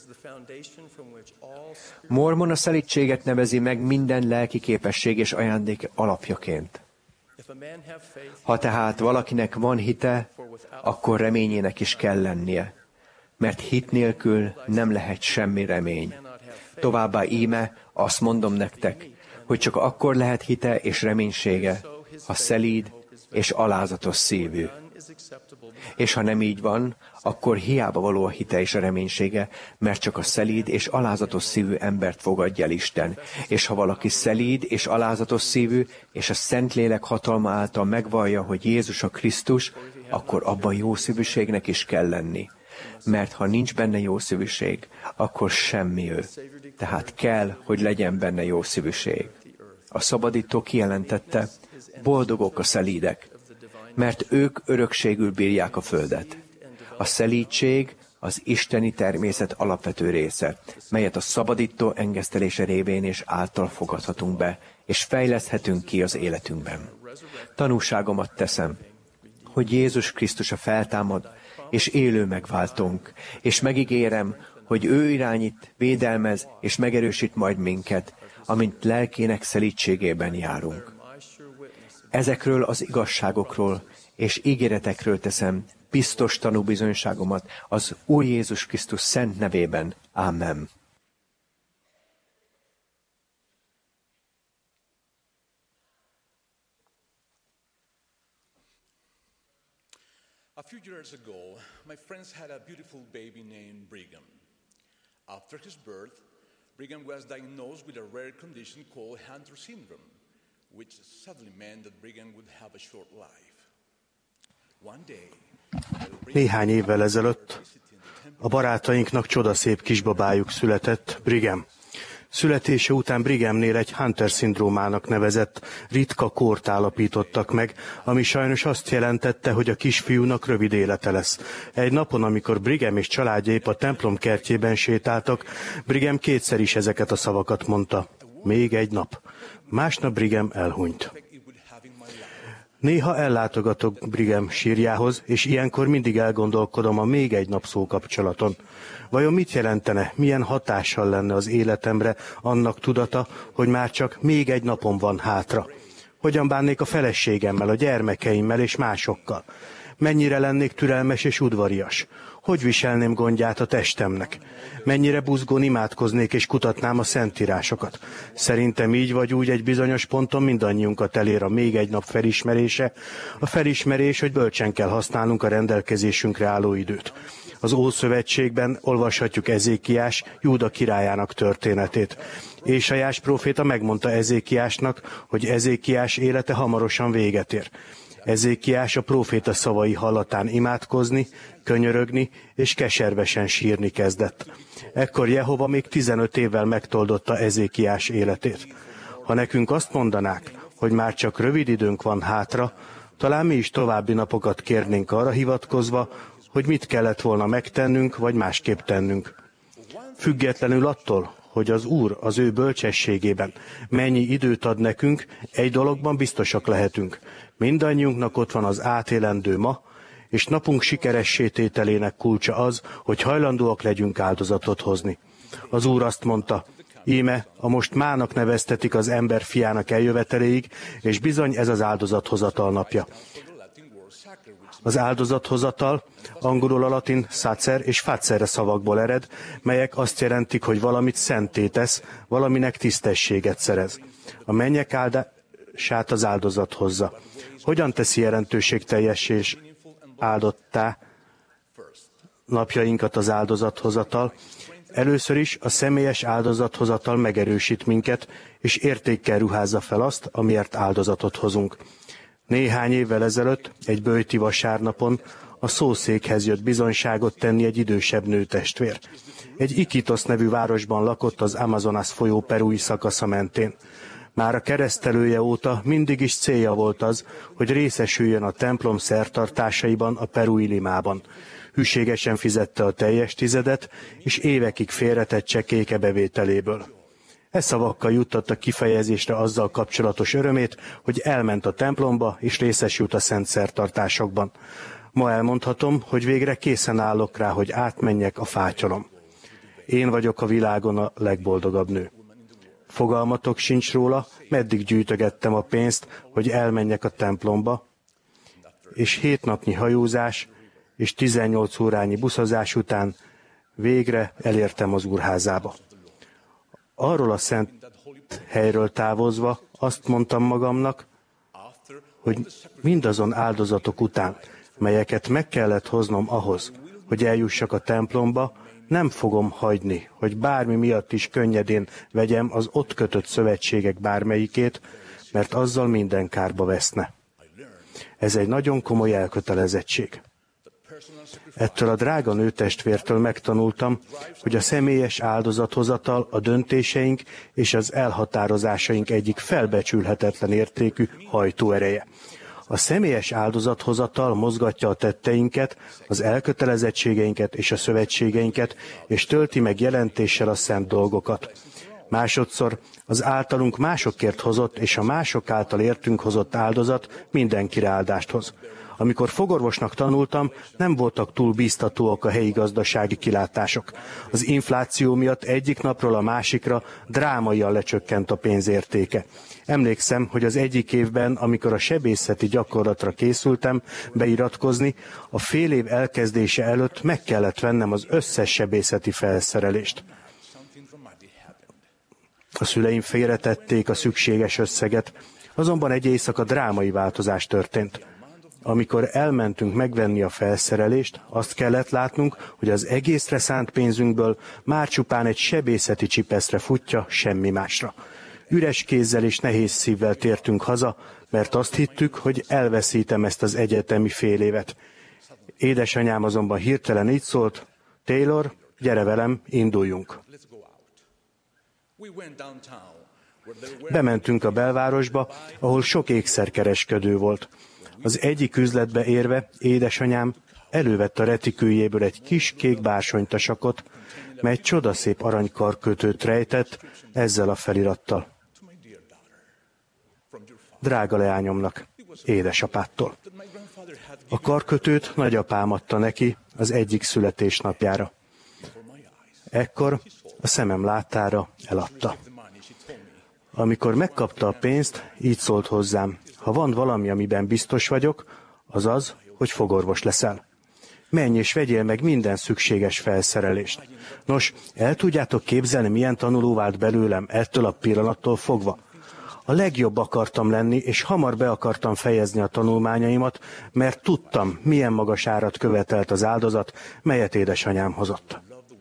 Speaker 1: Mormon a szelídséget nevezi meg minden lelki képesség és ajándék alapjaként. Ha tehát valakinek van hite, akkor reményének is kell lennie, mert hit nélkül nem lehet semmi remény. Továbbá íme, azt mondom nektek, hogy csak akkor lehet hite és reménysége, ha szelíd és alázatos szívű. És ha nem így van, akkor hiába való a hite és a reménysége, mert csak a szelíd és alázatos szívű embert fogadja el Isten. És ha valaki szelíd és alázatos szívű, és a Szentlélek hatalma által megvallja, hogy Jézus a Krisztus, akkor abban jó szívűségnek is kell lenni. Mert ha nincs benne jó szívűség, akkor semmi ő. Tehát kell, hogy legyen benne jó szívűség. A szabadító kijelentette, boldogok a szelídek, mert ők örökségül bírják a földet. A szelídség az isteni természet alapvető része, melyet a szabadító engesztelése révén és által fogadhatunk be, és fejleszthetünk ki az életünkben. Tanúságomat teszem, hogy Jézus Krisztus a feltámad, és élő megváltónk, és megígérem, hogy ő irányít, védelmez és megerősít majd minket, amint lelkének szelídségében járunk. Ezekről az igazságokról és ígéretekről teszem biztos tanúbizonyságomat az Úr Jézus Krisztus szent nevében. Ámen.
Speaker 6: A few years ago, my friends had a beautiful baby named Brigham. After his birth, Brigham was diagnosed with a rare condition called Hunter syndrome, which sadly meant that Brigham would have a short life. One day,
Speaker 7: néhány évvel ezelőtt a barátainknak csodaszép kisbabájuk született, Brigham. Születése után Brighamnél egy Hunter-szindrómának nevezett ritka kórt állapítottak meg, ami sajnos azt jelentette, hogy a kisfiúnak rövid élete lesz. Egy napon, amikor Brigham és családja épp a templom kertjében sétáltak, Brigham kétszer is ezeket a szavakat mondta. Még egy nap. Másnap Brigham elhunyt. Néha ellátogatok Brigham sírjához, és ilyenkor mindig elgondolkodom a még egy nap szó kapcsolaton. Vajon mit jelentene, milyen hatással lenne az életemre annak tudata, hogy már csak még egy napom van hátra? Hogyan bánnék a feleségemmel, a gyermekeimmel és másokkal? Mennyire lennék türelmes és udvarias? Hogy viselném gondját a testemnek? Mennyire buzgón imádkoznék és kutatnám a szentírásokat? Szerintem így vagy úgy egy bizonyos ponton mindannyiunkat elér a még egy nap felismerése, a felismerés, hogy bölcsen kell használnunk a rendelkezésünkre álló időt. Az Ószövetségben olvashatjuk Ezékiás, Júda királyának történetét. Ésaiás próféta megmondta Ezékiásnak, hogy Ezékiás élete hamarosan véget ér. Ezékiás a próféta szavai hallatán imádkozni, könyörögni és keservesen sírni kezdett. Ekkor Jehova még 15 évvel megtoldotta Ezékiás életét. Ha nekünk azt mondanák, hogy már csak rövid időnk van hátra, talán mi is további napokat kérnénk arra hivatkozva, hogy mit kellett volna megtennünk, vagy másképp tennünk. Függetlenül attól, hogy az Úr az ő bölcsességében mennyi időt ad nekünk, egy dologban biztosak lehetünk. Mindannyiunknak ott van az átélendő ma, és napunk sikeressé tételének kulcsa az, hogy hajlandóak legyünk áldozatot hozni. Az Úr azt mondta, íme, a most mának neveztetik az ember fiának eljöveteléig, és bizony ez az áldozathozatal napja. Az áldozathozatal angolul a latin sacer és facere szavakból ered, melyek azt jelentik, hogy valamit szenté tesz, valaminek tisztességet szerez. A mennyek áldását az áldozat hozza. Hogyan teszi jelentőségteljes és áldottá napjainkat az áldozathozatal? Először is a személyes áldozathozatal megerősít minket, és értékkel ruházza fel azt, amiért áldozatot hozunk. Néhány évvel ezelőtt, egy böjti vasárnapon a szószékhez jött bizonyságot tenni egy idősebb nőtestvér. Egy Iquitos nevű városban lakott az Amazonas folyó perui szakasza mentén. Már a keresztelője óta mindig is célja volt az, hogy részesüljön a templom szertartásaiban a perui limában. Hűségesen fizette a teljes tizedet, és évekig félretett csekéke bevételéből. E szavakkal juttatta kifejezésre azzal kapcsolatos örömét, hogy elment a templomba és részesült a szent szertartásokban. Ma elmondhatom, hogy végre készen állok rá, hogy átmenjek a fátyolom. Én vagyok a világon a legboldogabb nő. Fogalmatok sincs róla, meddig gyűjtögettem a pénzt, hogy elmenjek a templomba, és 7 napnyi hajózás és 18 órányi buszozás után végre elértem az úrházába. Arról a szent helyről távozva azt mondtam magamnak, hogy mindazon áldozatok után, melyeket meg kellett hoznom ahhoz, hogy eljussak a templomba, nem fogom hagyni, hogy bármi miatt is könnyedén vegyem az ott kötött szövetségek bármelyikét, mert azzal minden kárba veszne. Ez egy nagyon komoly elkötelezettség. Ettől a drága nőtestvértől megtanultam, hogy a személyes áldozathozatal a döntéseink és az elhatározásaink egyik felbecsülhetetlen értékű hajtóereje. A személyes áldozathozatal mozgatja a tetteinket, az elkötelezettségeinket és a szövetségeinket, és tölti meg jelentéssel a szent dolgokat. Másodszor az általunk másokért hozott és a mások által értünk hozott áldozat mindenkire áldást hoz. Amikor fogorvosnak tanultam, nem voltak túl bíztatóak a helyi gazdasági kilátások. Az infláció miatt egyik napról a másikra drámaian lecsökkent a pénz értéke. Emlékszem, hogy az egyik évben, amikor a sebészeti gyakorlatra készültem beiratkozni, a fél év elkezdése előtt meg kellett vennem az összes sebészeti felszerelést. A szüleim félretették a szükséges összeget, azonban egy éjszaka drámai változás történt. Amikor elmentünk megvenni a felszerelést, azt kellett látnunk, hogy az egészre szánt pénzünkből már csupán egy sebészeti csipeszre futja, semmi másra. Üres kézzel és nehéz szívvel tértünk haza, mert azt hittük, hogy elveszítem ezt az egyetemi fél évet. Édesanyám azonban hirtelen így szólt: Taylor, gyere velem, induljunk. Bementünk a belvárosba, ahol sok ékszerkereskedő volt. Az egyik üzletbe érve édesanyám elővett a retikőjéből egy kis kék bársonytasakot, mely csodaszép aranykarkötőt rejtett ezzel a felirattal: Drága leányomnak, édesapától. A karkötőt nagyapám adta neki az egyik születésnapjára. Ekkor a szemem láttára eladta. Amikor megkapta a pénzt, így szólt hozzám: ha van valami, amiben biztos vagyok, az az, hogy fogorvos leszel. Menj és vegyél meg minden szükséges felszerelést. Nos, el tudjátok képzelni, milyen tanuló vált belőlem ettől a pillanattól fogva? A legjobb akartam lenni, és hamar be akartam fejezni a tanulmányaimat, mert tudtam, milyen magas árat követelt az áldozat, melyet édesanyám hozott.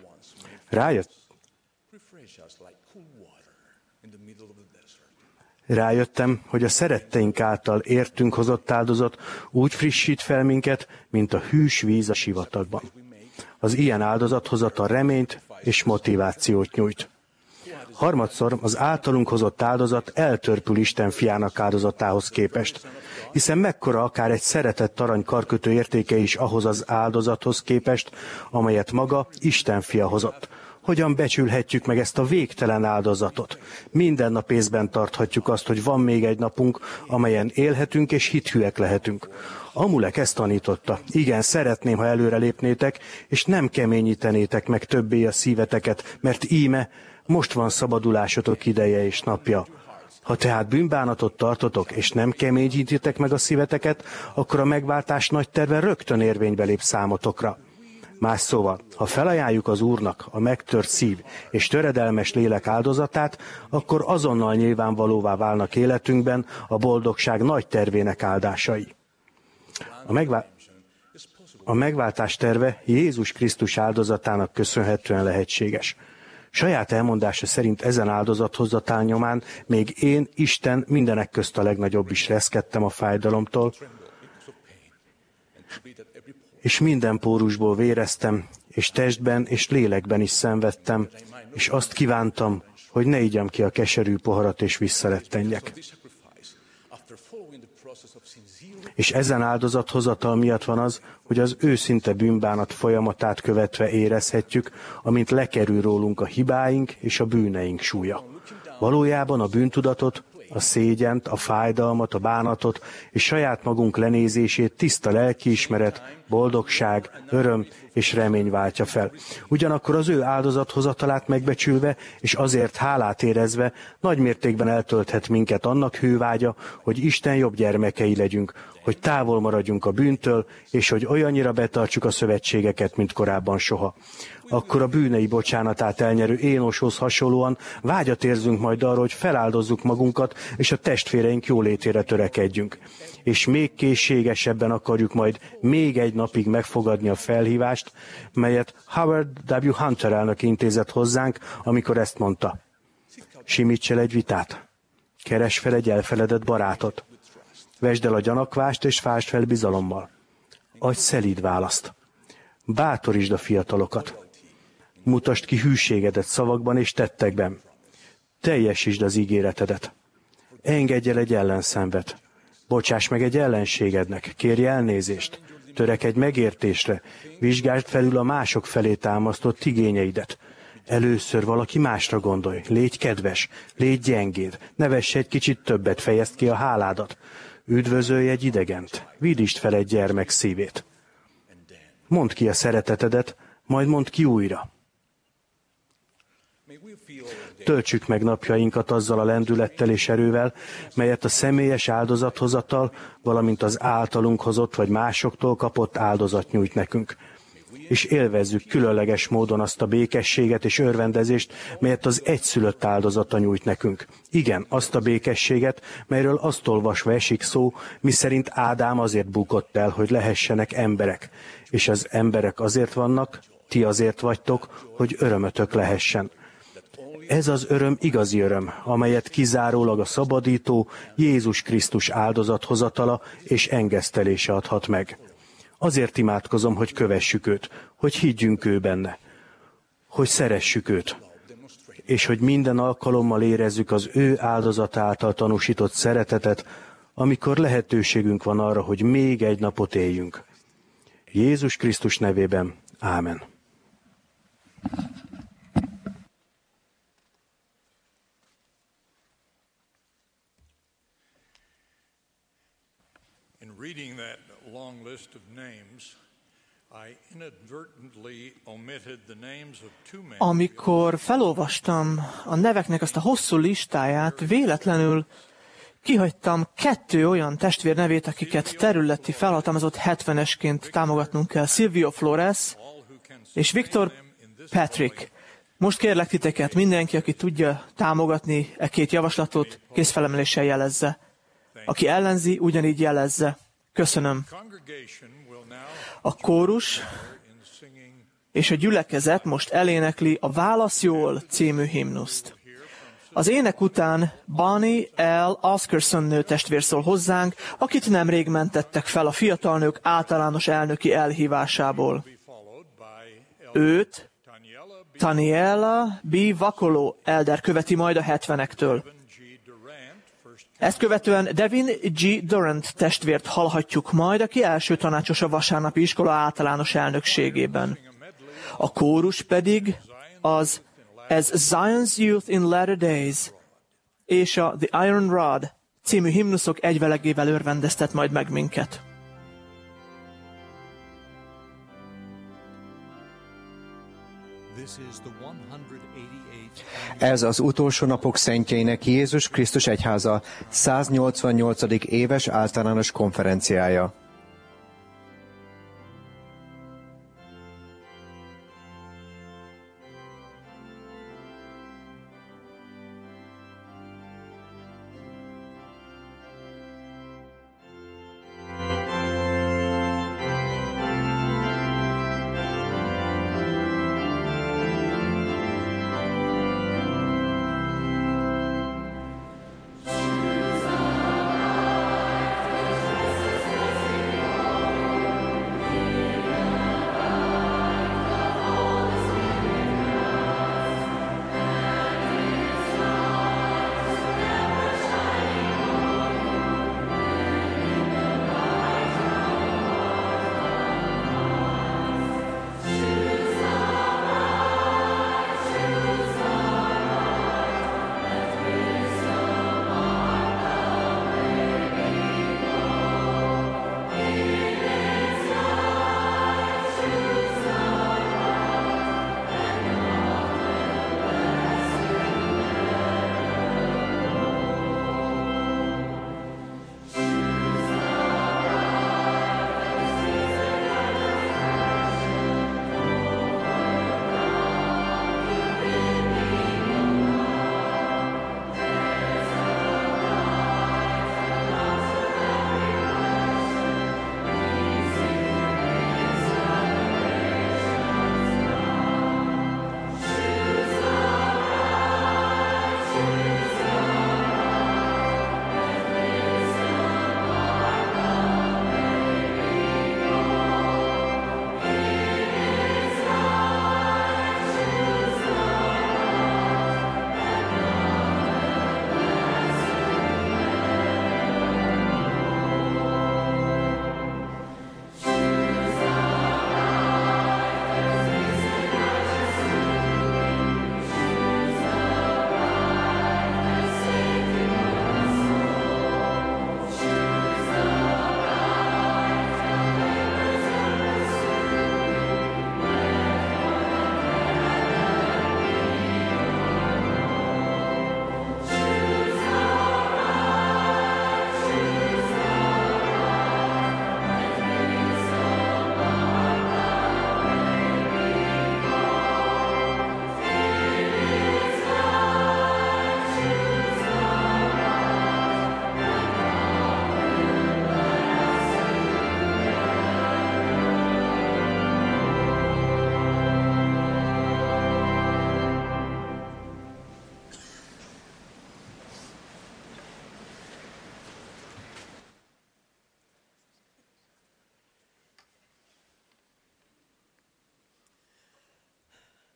Speaker 7: Rájöttem, hogy a szeretteink által értünk hozott áldozat úgy frissít fel minket, mint a hűs víz a sivatagban. Az ilyen áldozathozatal reményt és motivációt nyújt. Harmadszor az általunk hozott áldozat eltörpül Isten fiának áldozatához képest, hiszen mekkora akár egy szeretett arany karkötő értéke is ahhoz az áldozathoz képest, amelyet maga Isten fia hozott. Hogyan becsülhetjük meg ezt a végtelen áldozatot? Minden nap észben tarthatjuk azt, hogy van még egy napunk, amelyen élhetünk és hithűek lehetünk. Amulek ezt tanította: igen, szeretném, ha előre lépnétek, és nem keményítenétek meg többé a szíveteket, mert íme most van szabadulásotok ideje és napja. Ha tehát bűnbánatot tartotok, és nem keményítitek meg a szíveteket, akkor a megváltás nagy terve rögtön érvénybe lép számotokra. Más szóval, ha felajánljuk az Úrnak a megtört szív és töredelmes lélek áldozatát, akkor azonnal nyilvánvalóvá válnak életünkben a boldogság nagy tervének áldásai. A megváltás terve Jézus Krisztus áldozatának köszönhetően lehetséges. Saját elmondása szerint ezen áldozathozatál nyomán még én, Isten, mindenek közt a legnagyobb is reszkedtem a fájdalomtól, és minden pórusból véreztem, és testben és lélekben is szenvedtem, és azt kívántam, hogy ne igyam ki a keserű poharat és visszarettenjek. És ezen áldozathozatal miatt van az, hogy az őszinte bűnbánat folyamatát követve érezhetjük, amint lekerül rólunk a hibáink és a bűneink súlya. Valójában a bűntudatot, a szégyent, a fájdalmat, a bánatot és saját magunk lenézését tiszta lelkiismeret, boldogság, öröm és remény váltja fel. Ugyanakkor az ő áldozathozatalát megbecsülve és azért hálát érezve nagy mértékben eltölthet minket annak hővágya, hogy Isten jobb gyermekei legyünk, hogy távol maradjunk a bűntől, és hogy olyannyira betartsuk a szövetségeket, mint korábban soha. Akkor a bűnei bocsánatát elnyerő Énoshoz hasonlóan vágyat érzünk majd arra, hogy feláldozzuk magunkat, és a testvéreink jólétére törekedjünk. És még készségesebben akarjuk majd még egy napig megfogadni a felhívást, melyet Howard W. Hunter elnök intézett hozzánk, amikor ezt mondta. Simíts el egy vitát. Keresd fel egy elfeledett barátot. Vesd el a gyanakvást, és fásd fel bizalommal. Adj szelíd választ. Bátorítsd a fiatalokat. Mutasd ki hűségedet szavakban és tettekben. Teljesítsd az ígéretedet. Engedj el egy ellenszenvet. Bocsáss meg egy ellenségednek. Kérj elnézést. Törekedj megértésre. Vizsgáld felül a mások felé támasztott igényeidet. Először valaki másra gondolj. Légy kedves. Légy gyengéd. Ne vess egy kicsit többet, fejezd ki a háládat. Üdvözölj egy idegent. Vidítsd fel egy gyermek szívét. Mondd ki a szeretetedet, majd mondd ki újra. Töltsük meg napjainkat azzal a lendülettel és erővel, melyet a személyes áldozathozatal, valamint az általunk hozott vagy másoktól kapott áldozat nyújt nekünk. És élvezzük különleges módon azt a békességet és örvendezést, melyet az egyszülött áldozata nyújt nekünk. Igen, azt a békességet, melyről azt olvasva esik szó, miszerint Ádám azért bukott el, hogy lehessenek emberek. És az emberek azért vannak, ti azért vagytok, hogy örömötök lehessen. Ez az öröm igazi öröm, amelyet kizárólag a szabadító Jézus Krisztus áldozathozatala és engesztelése adhat meg. Azért imádkozom, hogy kövessük őt, hogy higgyünk ő benne, hogy szeressük őt, és hogy minden alkalommal érezzük az ő áldozata által tanúsított szeretetet, amikor lehetőségünk van arra, hogy még egy napot éljünk. Jézus Krisztus nevében. Ámen.
Speaker 4: In reading that long list of names, I inadvertently omitted the names of two men.
Speaker 2: Amikor felolvastam a neveknek azt a hosszú listáját, véletlenül kihagytam 2 olyan testvér nevét, akiket területi felhatalmazott 70-esként támogatnunk kell. Silvio Flores és Viktor Patrick. Most kérlek titeket, mindenki, aki tudja támogatni e 2 javaslatot, kézfelemeléssel jelezze. Aki ellenzi, ugyanígy jelezze. Köszönöm. A kórus és a gyülekezet most elénekli a Válasz jól című himnuszt. Az ének után Bonnie L. Oscarson nőtestvér szól hozzánk, akit nemrég mentettek fel a fiatal nők általános elnöki elhívásából. Őt Taniela B. Vakoló elder követi majd a 70-ektől. Ezt követően Devin G. Durant testvért hallhatjuk majd, aki első tanácsos a vasárnapi iskola általános elnökségében. A kórus pedig az As Zion's Youth in Latter Days és a The Iron Rod című himnuszok egyvelegével örvendeztet majd meg minket.
Speaker 1: Ez az utolsó napok szentjeinek Jézus Krisztus egyháza 188. éves általános konferenciája.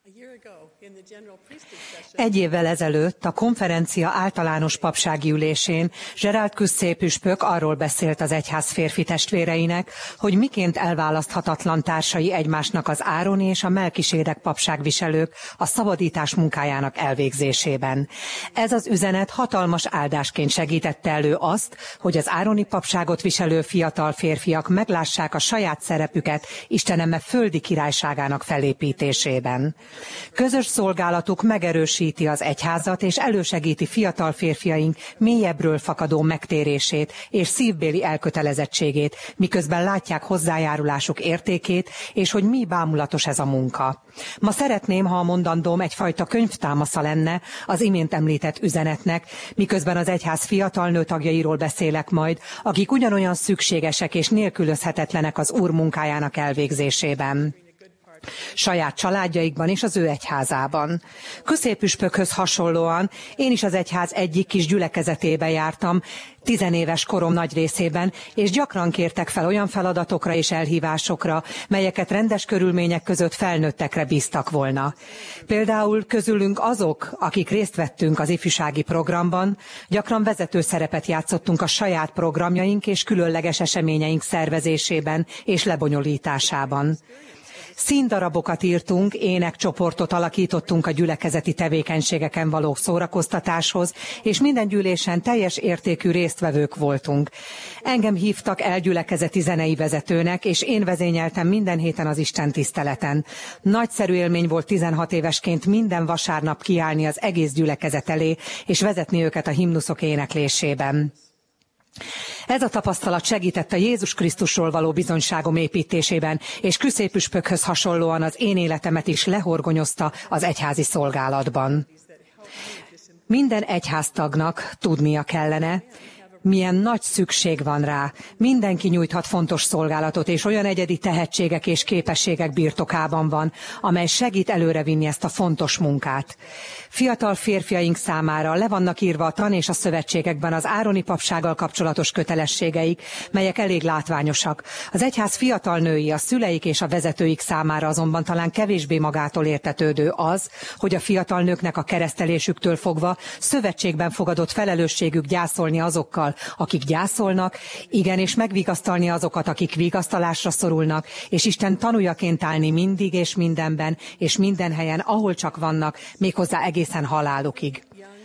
Speaker 8: Egy évvel ezelőtt a konferencia általános papsági ülésén Gerald Cusset püspök arról beszélt az egyház férfi testvéreinek, hogy miként elválaszthatatlan társai egymásnak az Ároni és a Melkisédek papságviselők a szabadítás munkájának elvégzésében. Ez az üzenet hatalmas áldásként segítette elő azt, hogy az ároni papságot viselő fiatal férfiak meglássák a saját szerepüket Isten eme földi királyságának felépítésében. Közös szolgálatuk megerősíti az egyházat és elősegíti fiatal férfiaink mélyebbről fakadó megtérését és szívbéli elkötelezettségét, miközben látják hozzájárulásuk értékét, és hogy mi bámulatos ez a munka. Ma szeretném, ha a mondandóm egyfajta könyvtámasza lenne az imént említett üzenetnek, miközben az egyház fiatal nőtagjairól beszélek majd, akik ugyanolyan szükségesek és nélkülözhetetlenek az Úr munkájának elvégzésében. Saját családjaikban és az ő egyházában. Cusset püspökhöz hasonlóan én is az egyház egyik kis gyülekezetébe jártam, 10 éves korom nagy részében, és gyakran kértek fel olyan feladatokra és elhívásokra, melyeket rendes körülmények között felnőttekre bíztak volna. Például közülünk azok, akik részt vettünk az ifjúsági programban, gyakran vezető szerepet játszottunk a saját programjaink és különleges eseményeink szervezésében és lebonyolításában. Színdarabokat írtunk, énekcsoportot alakítottunk a gyülekezeti tevékenységeken való szórakoztatáshoz, és minden gyűlésen teljes értékű résztvevők voltunk. Engem hívtak el gyülekezeti zenei vezetőnek, és én vezényeltem minden héten az Isten tiszteleten. Nagyszerű élmény volt 16 évesként minden vasárnap kiállni az egész gyülekezet elé, és vezetni őket a himnuszok éneklésében. Ez a tapasztalat segített a Jézus Krisztusról való bizonyságom építésében, és Cusset püspökhöz hasonlóan az én életemet is lehorgonyozta az egyházi szolgálatban. Minden egyháztagnak tudnia kellene, milyen nagy szükség van rá. Mindenki nyújthat fontos szolgálatot, és olyan egyedi tehetségek és képességek birtokában van, amely segít előrevinni ezt a fontos munkát. Fiatal férfiaink számára le vannak írva a tan és a szövetségekben az ároni papsággal kapcsolatos kötelességeik, melyek elég látványosak. Az egyház fiatal női, a szüleik és a vezetőik számára azonban talán kevésbé magától értetődő az, hogy a fiatal nőknek a keresztelésüktől fogva szövetségben fogadott felelősségük gyászolni azokkal, akik gyászolnak, igen, és megvigasztalni azokat, akik vigasztalásra szorulnak, és Isten tanújaként állni mindig és mindenben, és minden helyen, ahol csak vannak, méghozzá egészen halálukig.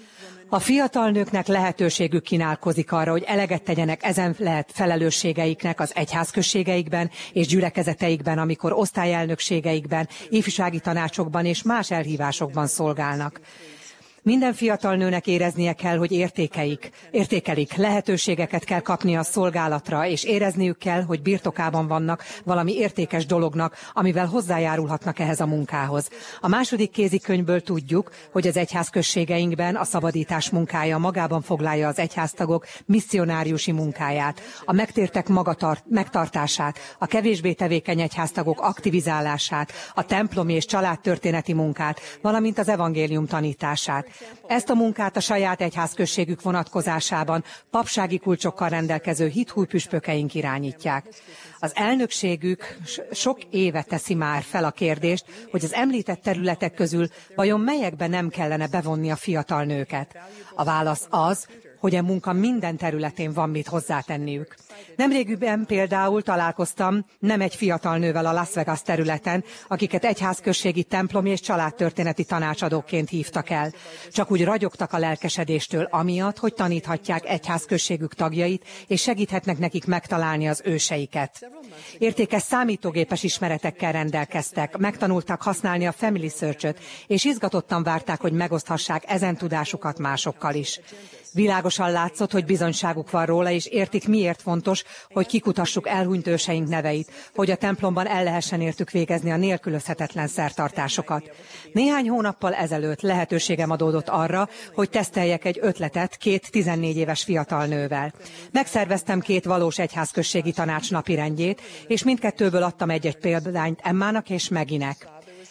Speaker 8: A fiatal nőknek lehetőségük kínálkozik arra, hogy eleget tegyenek ezen lehet felelősségeiknek az egyházközségeikben és gyülekezeteikben, amikor osztályelnökségeikben, ifjúsági tanácsokban és más elhívásokban szolgálnak. Minden fiatal nőnek éreznie kell, hogy értékelik, lehetőségeket kell kapni a szolgálatra, és érezniük kell, hogy birtokában vannak valami értékes dolognak, amivel hozzájárulhatnak ehhez a munkához. A második kézikönyvből tudjuk, hogy az egyházközségeinkben a szabadítás munkája magában foglalja az egyháztagok misszionáriusi munkáját, a megtértek megtartását, a kevésbé tevékeny egyháztagok aktivizálását, a templomi és családtörténeti munkát, valamint az evangélium tanítását. Ezt a munkát a saját egyházközségük vonatkozásában papsági kulcsokkal rendelkező hithúj püspökeink irányítják. Az elnökségük sok éve teszi már fel a kérdést, hogy az említett területek közül vajon melyekben nem kellene bevonni a fiatal nőket. A válasz az, hogy a munka minden területén van mit hozzátenniük. Nemrégiben például találkoztam nem egy fiatal nővel a Las Vegas területen, akiket egyházközségi templomi és családtörténeti tanácsadóként hívtak el. Csak úgy ragyogtak a lelkesedéstől amiatt, hogy taníthatják egyházközségük tagjait, és segíthetnek nekik megtalálni az őseiket. Értékes számítógépes ismeretekkel rendelkeztek, megtanultak használni a Family Search-öt, és izgatottan várták, hogy megoszthassák ezen tudásukat másokkal is. Világosan látszott, hogy bizonyságuk van róla, és értik, miért fontos, hogy kikutassuk elhunyt őseink neveit, hogy a templomban el lehessen értük végezni a nélkülözhetetlen szertartásokat. Néhány hónappal ezelőtt lehetőségem adódott arra, hogy teszteljek egy ötletet 2 14 éves fiatal nővel. Megszerveztem 2 valós egyházközségi tanács napirendjét, és mindkettőből adtam egy-egy példányt Emmának és Meginek.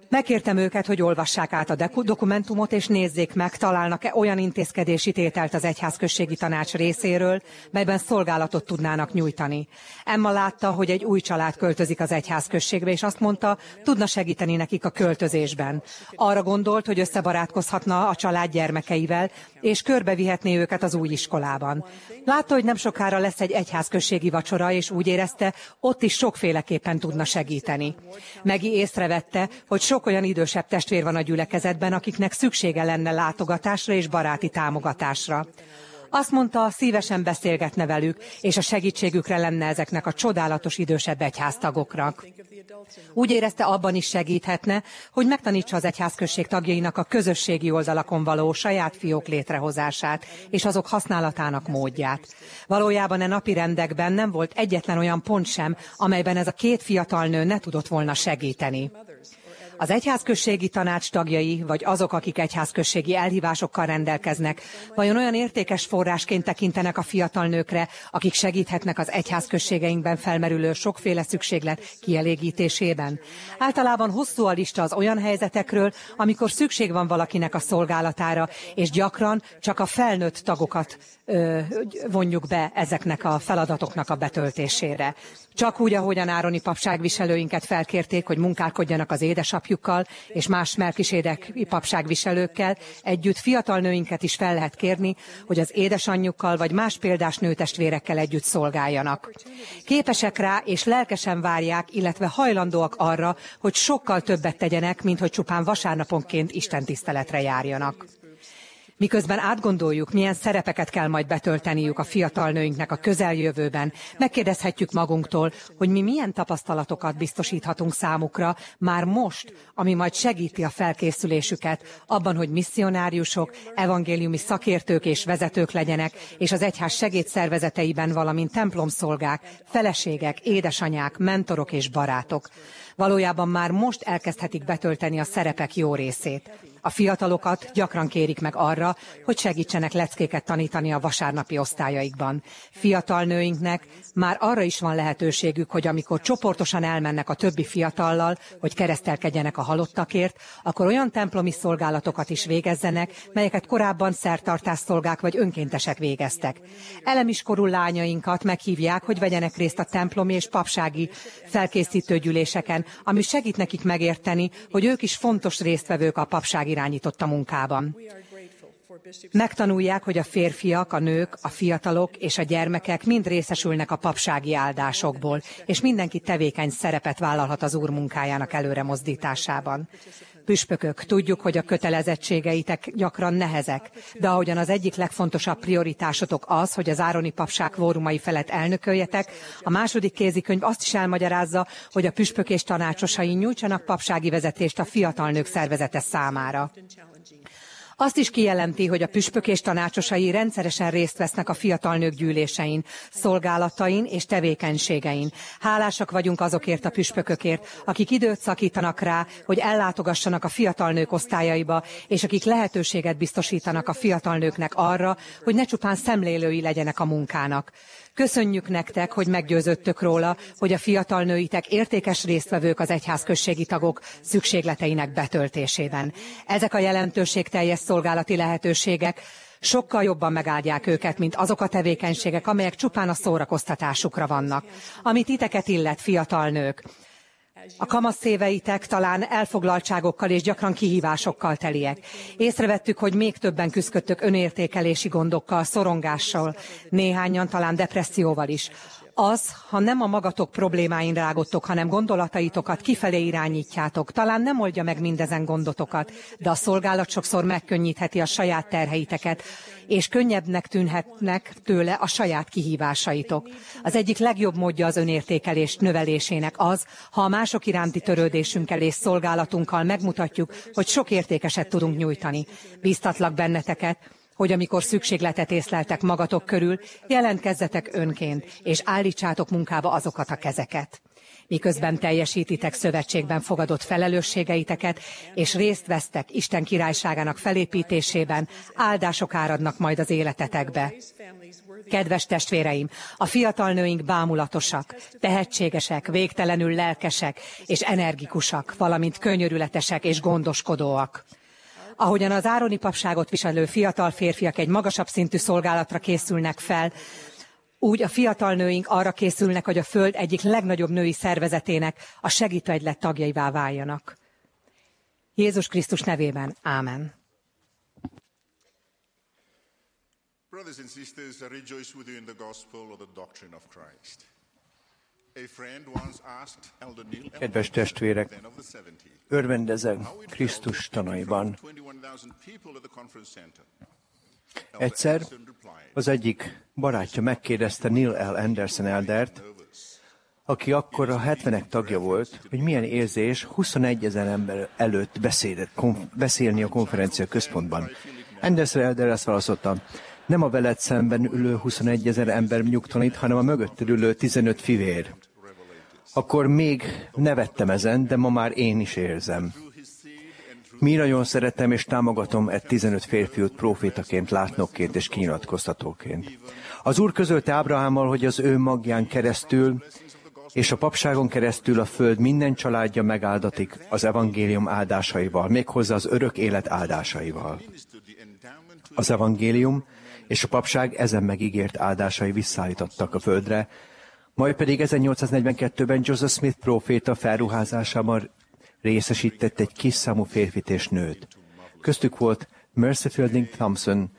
Speaker 8: Megkértem őket, hogy olvassák át a dokumentumot, és nézzék meg, találnak-e olyan intézkedési tételt az egyházközségi tanács részéről, melyben szolgálatot tudnának nyújtani. Emma látta, hogy egy új család költözik az egyházközségbe, és azt mondta, tudna segíteni nekik a költözésben. Arra gondolt, hogy összebarátkozhatna a család gyermekeivel, és körbevihetné őket az új iskolában. Látta, hogy nem sokára lesz egy egyházközségi vacsora, és úgy érezte, ott is sokféleképpen tudna segíteni. Maggie észrevette, hogy sok olyan idősebb testvér van a gyülekezetben, akiknek szüksége lenne látogatásra és baráti támogatásra. Azt mondta, szívesen beszélgetne velük, és a segítségükre lenne ezeknek a csodálatos idősebb egyháztagoknak. Úgy érezte, abban is segíthetne, hogy megtanítsa az egyházközség tagjainak a közösségi oldalakon való saját fiók létrehozását, és azok használatának módját. Valójában a napi rendekben nem volt egyetlen olyan pont sem, amelyben ez a két fiatal nő ne tudott volna segíteni. Az egyházközségi tanács tagjai, vagy azok, akik egyházközségi elhívásokkal rendelkeznek, vajon olyan értékes forrásként tekintenek a fiatal nőkre, akik segíthetnek az egyházközségeinkben felmerülő sokféle szükséglet kielégítésében? Általában hosszú a lista az olyan helyzetekről, amikor szükség van valakinek a szolgálatára, és gyakran csak a felnőtt tagokat vonjuk be ezeknek a feladatoknak a betöltésére. Csak úgy, ahogyan ároni papságviselőinket felkérték, hogy munkálkodjanak az édesapjukkal és más melkisédeki papságviselőkkel, együtt fiatal nőinket is fel lehet kérni, hogy az édesanyjukkal vagy más példás nőtestvérekkel együtt szolgáljanak. Képesek rá és lelkesen várják, illetve hajlandóak arra, hogy sokkal többet tegyenek, mint hogy csupán vasárnaponként istentiszteletre járjanak. Miközben átgondoljuk, milyen szerepeket kell majd betölteniük a fiatal nőinknek a közeljövőben, megkérdezhetjük magunktól, hogy mi milyen tapasztalatokat biztosíthatunk számukra már most, ami majd segíti a felkészülésüket abban, hogy misszionáriusok, evangéliumi szakértők és vezetők legyenek, és az egyház segédszervezeteiben, valamint templomszolgák, feleségek, édesanyák, mentorok és barátok. Valójában már most elkezdhetik betölteni a szerepek jó részét. A fiatalokat gyakran kérik meg arra, hogy segítsenek leckéket tanítani a vasárnapi osztályaikban. Fiatal nőinknek már arra is van lehetőségük, hogy amikor csoportosan elmennek a többi fiatallal, hogy keresztelkedjenek a halottakért, akkor olyan templomi szolgálatokat is végezzenek, melyeket korábban szertartásszolgák vagy önkéntesek végeztek. Elemiskorú lányainkat meghívják, hogy vegyenek részt a templomi és papsági felkészítő gyűléseken, ami segít nekik megérteni, hogy ők is fontos résztvevők a papság irányította munkában. Megtanulják, hogy a férfiak, a nők, a fiatalok és a gyermekek mind részesülnek a papsági áldásokból, és mindenki tevékeny szerepet vállalhat az Úr munkájának előre mozdításában. Püspökök, tudjuk, hogy a kötelezettségeitek gyakran nehezek, de ahogyan az egyik legfontosabb prioritásotok az, hogy az ároni papság kvórumai felett elnököljetek, a második kézikönyv azt is elmagyarázza, hogy a püspök és tanácsosai nyújtsanak papsági vezetést a fiatal nők szervezete számára. Azt is kijelenti, hogy a püspök és tanácsosai rendszeresen részt vesznek a fiatal nők gyűlésein, szolgálatain és tevékenységein. Hálásak vagyunk azokért a püspökökért, akik időt szakítanak rá, hogy ellátogassanak a fiatal nők osztályaiba, és akik lehetőséget biztosítanak a fiatal nőknek arra, hogy ne csupán szemlélői legyenek a munkának. Köszönjük nektek, hogy meggyőződtök róla, hogy a fiatal nőitek értékes résztvevők az egyházközségi tagok szükségleteinek betöltésében. Ezek a jelentőségteljes szolgálati lehetőségek sokkal jobban megáldják őket, mint azok a tevékenységek, amelyek csupán a szórakoztatásukra vannak. Amit titeket illet, fiatal nők. A kamaszéveitek talán elfoglaltságokkal és gyakran kihívásokkal teliek. Észrevettük, hogy még többen küzdködtök önértékelési gondokkal, szorongással, néhányan talán depresszióval is. Az, ha nem a magatok problémáin rágottok, hanem gondolataitokat kifelé irányítjátok, talán nem oldja meg mindezen gondotokat, de a szolgálat sokszor megkönnyítheti a saját terheiteket, és könnyebbnek tűnhetnek tőle a saját kihívásaitok. Az egyik legjobb módja az önértékelés növelésének az, ha a mások iránti törődésünkkel és szolgálatunkkal megmutatjuk, hogy sok értékeset tudunk nyújtani. Bíztatlak benneteket, hogy amikor szükségletet észleltek magatok körül, jelentkezzetek önként, és állítsátok munkába azokat a kezeket. miközben teljesítitek szövetségben fogadott felelősségeiteket, és részt vesztek Isten királyságának felépítésében, áldások áradnak majd az életetekbe. Kedves testvéreim, a fiatal nőink bámulatosak, tehetségesek, végtelenül lelkesek és energikusak, valamint könyörületesek és gondoskodóak. Ahogyan az ároni papságot viselő fiatal férfiak egy magasabb szintű szolgálatra készülnek fel, úgy a fiatal nőink arra készülnek, hogy a Föld egyik legnagyobb női szervezetének a segítőegylet tagjaivá váljanak. Jézus Krisztus nevében. Ámen.
Speaker 9: Brothers and sisters, I rejoice with you in the gospel of the doctrine of Christ. A friend once asked Elder Neil,
Speaker 1: Kedves testvérek, örvendezek Krisztus tanaiban. Egyszer az egyik barátja megkérdezte Neil L. Anderson eldert, aki akkor a 70-ek tagja volt, hogy milyen érzés 21 000 ember előtt beszélni a konferencia központban. Anderson elder ezt válaszolta, nem a veled szemben ülő 21 000 ember nyugtalanít, hanem a mögötted ülő 15 fivér. Akkor még nevettem ezen, de ma már én is érzem. Mi nagyon szeretem és támogatom 15 férfiút profétaként, látnokként és kinyilatkoztatóként. Az Úr közölte Ábrahámmal, hogy az ő magján keresztül és a papságon keresztül a föld minden családja megáldatik az evangélium áldásaival, méghozzá az örök élet áldásaival. Az evangélium és a papság ezen megígért áldásai visszaállítottak a földre, majd pedig 1842-ben Joseph Smith próféta felruházásában részesített egy kis számú férfit és nőt. Köztük volt Mercy Fielding Thompson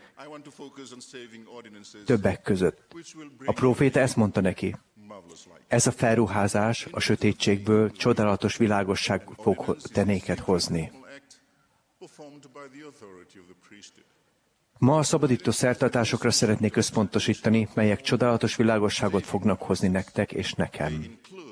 Speaker 1: többek között. A próféta ezt mondta neki, ez a felruházás a sötétségből csodálatos világosság fog te néked hozni. Ma a szabadító szertartásokra szeretnék összpontosítani, melyek csodálatos világosságot fognak hozni nektek és nekem.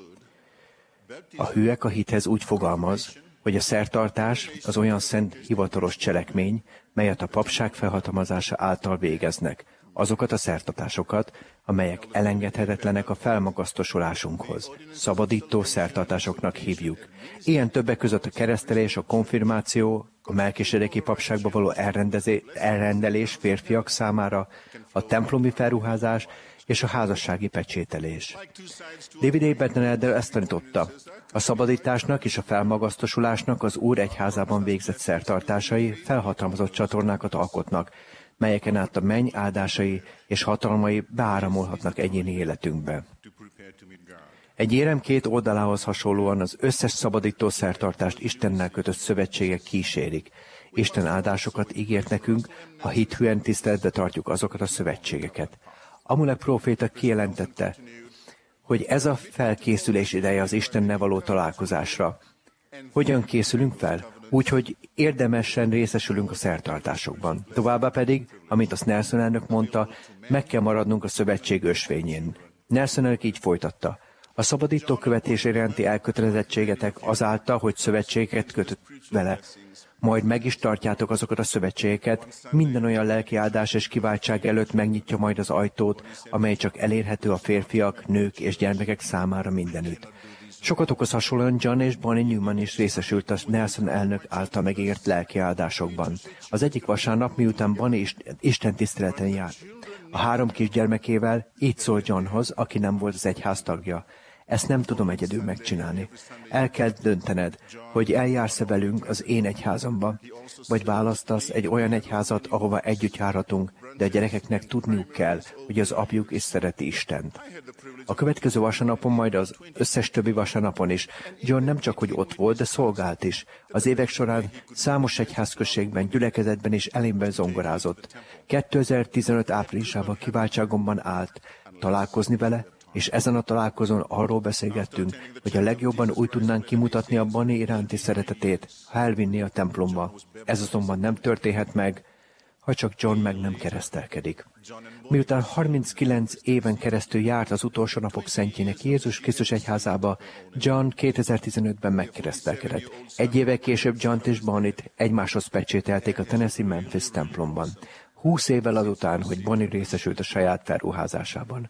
Speaker 1: A hűek a hithez úgy fogalmaz, hogy a szertartás az olyan szent hivatalos cselekmény, melyet a papság felhatalmazása által végeznek, azokat a szertartásokat, amelyek elengedhetetlenek a felmagasztosulásunkhoz. Szabadító szertartásoknak hívjuk. Ilyen többek között a keresztelés, a konfirmáció, a melkisedeki papságba való elrendelés férfiak számára, a templomi felruházás és a házassági pecsételés. David A. Bettenelder ezt tanította. A szabadításnak és a felmagasztosulásnak az Úr egyházában végzett szertartásai felhatalmazott csatornákat alkotnak, melyeken át a menny áldásai és hatalmai beáramolhatnak egyéni életünkbe. Egy érem két oldalához hasonlóan az összes szabadító szertartást Istennel kötött szövetségek kísérik. Isten áldásokat ígért nekünk, ha hithűen tiszteletbe tartjuk azokat a szövetségeket. Amulek próféta kijelentette, hogy ez a felkészülés ideje az Istennel való találkozásra. Hogyan készülünk fel? Úgyhogy érdemesen részesülünk a szertartásokban. Továbbá pedig, amint azt Nelson elnök mondta, meg kell maradnunk a szövetség ösvényén. Nelson elnök így folytatta. A szabadító követés iránti elkötelezettségetek azáltal, hogy szövetségeket kötött vele. Majd meg is tartjátok azokat a szövetségeket, minden olyan lelki áldás és kiváltság előtt megnyitja majd az ajtót, amely csak elérhető a férfiak, nők és gyermekek számára mindenütt. Sokatokhoz hasonlóan John és Bonnie Newman is részesült a Nelson elnök által megígért lelki áldásokban. Az egyik vasárnap, miután Bonnie Isten tiszteleten járt, a 3 kisgyermekével így szólt Johnhoz, aki nem volt az egyház tagja. Ezt nem tudom egyedül megcsinálni. El kell döntened, hogy eljársz-e velünk az én egyházamba, vagy választasz egy olyan egyházat, ahova együtt járhatunk, de a gyerekeknek tudniuk kell, hogy az apjuk is szereti Istent. A következő vasárnapon, majd az összes többi vasárnapon is John nem csak, hogy ott volt, de szolgált is. Az évek során számos egyházközségben, gyülekezetben és elénben zongorázott. 2015 áprilisában kiváltságomban állt találkozni vele, és ezen a találkozón arról beszélgettünk, hogy a legjobban úgy tudnánk kimutatni a Bonnie iránti szeretetét, ha elvinni a templomba. Ez azonban nem történhet meg, ha csak John meg nem keresztelkedik. Miután 39 éven keresztül járt az utolsó napok szentjének Jézus Krisztus egyházába, John 2015-ben megkeresztelkedett. 1 évvel később John-t és Bonnie-t egymáshoz pecsételték a Tennessee Memphis templomban. 20 évvel azután, hogy Bonnie részesült a saját felruházásában.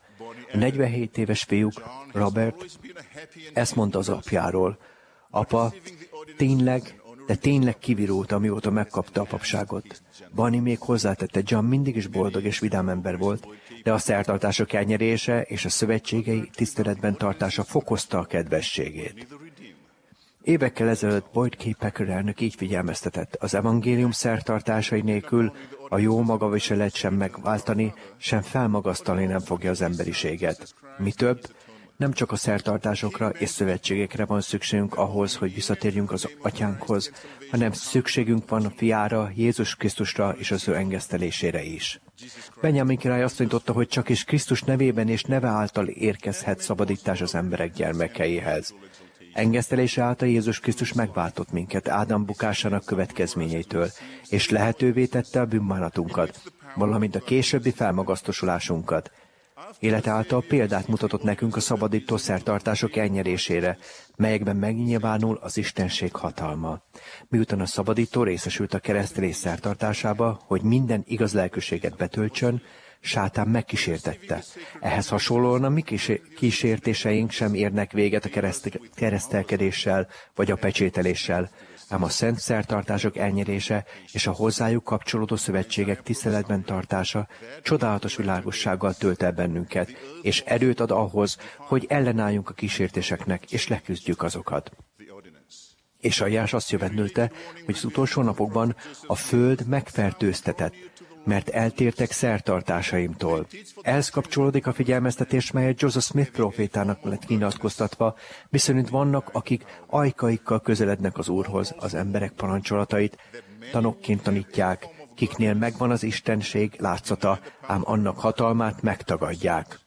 Speaker 1: A 47 éves fiúk, Robert, ezt mondta az apjáról. Apa, tényleg kivirult, amióta megkapta a papságot. Barney még hozzátette, John mindig is boldog és vidám ember volt, de a szertartások elnyerése és a szövetségei tiszteletben tartása fokozta a kedvességét. Évekkel ezelőtt Boyd K. Packer elnök így figyelmeztetett, az evangélium szertartásai nélkül a jó magaviselet sem megváltani, sem felmagasztalni nem fogja az emberiséget. Mi több, nem csak a szertartásokra és szövetségekre van szükségünk ahhoz, hogy visszatérjünk az Atyánkhoz, hanem szükségünk van a Fiára, Jézus Krisztusra és az ő engesztelésére is. Benjamin király azt tanította, hogy csak is Krisztus nevében és neve által érkezhet szabadítás az emberek gyermekeihez. Engesztelése által Jézus Krisztus megváltott minket Ádám bukásának következményeitől, és lehetővé tette a bűnbánatunkat, valamint a későbbi felmagasztosulásunkat. Élet által példát mutatott nekünk a szabadító szertartások elnyerésére, melyekben megnyilvánul az Istenség hatalma. Miután a szabadító részesült a keresztelés szertartásába, hogy minden igaz lelkűséget betöltsön, Sátán megkísértette. Ehhez hasonlóan a mi kísértéseink sem érnek véget a keresztelkedéssel vagy a pecsételéssel, ám a szent szertartások elnyerése és a hozzájuk kapcsolódó szövetségek tiszteletben tartása csodálatos világossággal tölt el bennünket, és erőt ad ahhoz, hogy ellenálljunk a kísértéseknek, és leküzdjük azokat. Ézsaiás azt jövendőlte, hogy az utolsó napokban a föld megfertőztetett, mert eltértek szertartásaimtól. Ehhez kapcsolódik a figyelmeztetés, melyet Joseph Smith profétának lett kinyilatkoztatva, miszerint vannak, akik ajkaikkal közelednek az Úrhoz, az emberek parancsolatait tanokként tanítják, kiknél megvan az istenség látszata, ám annak hatalmát megtagadják.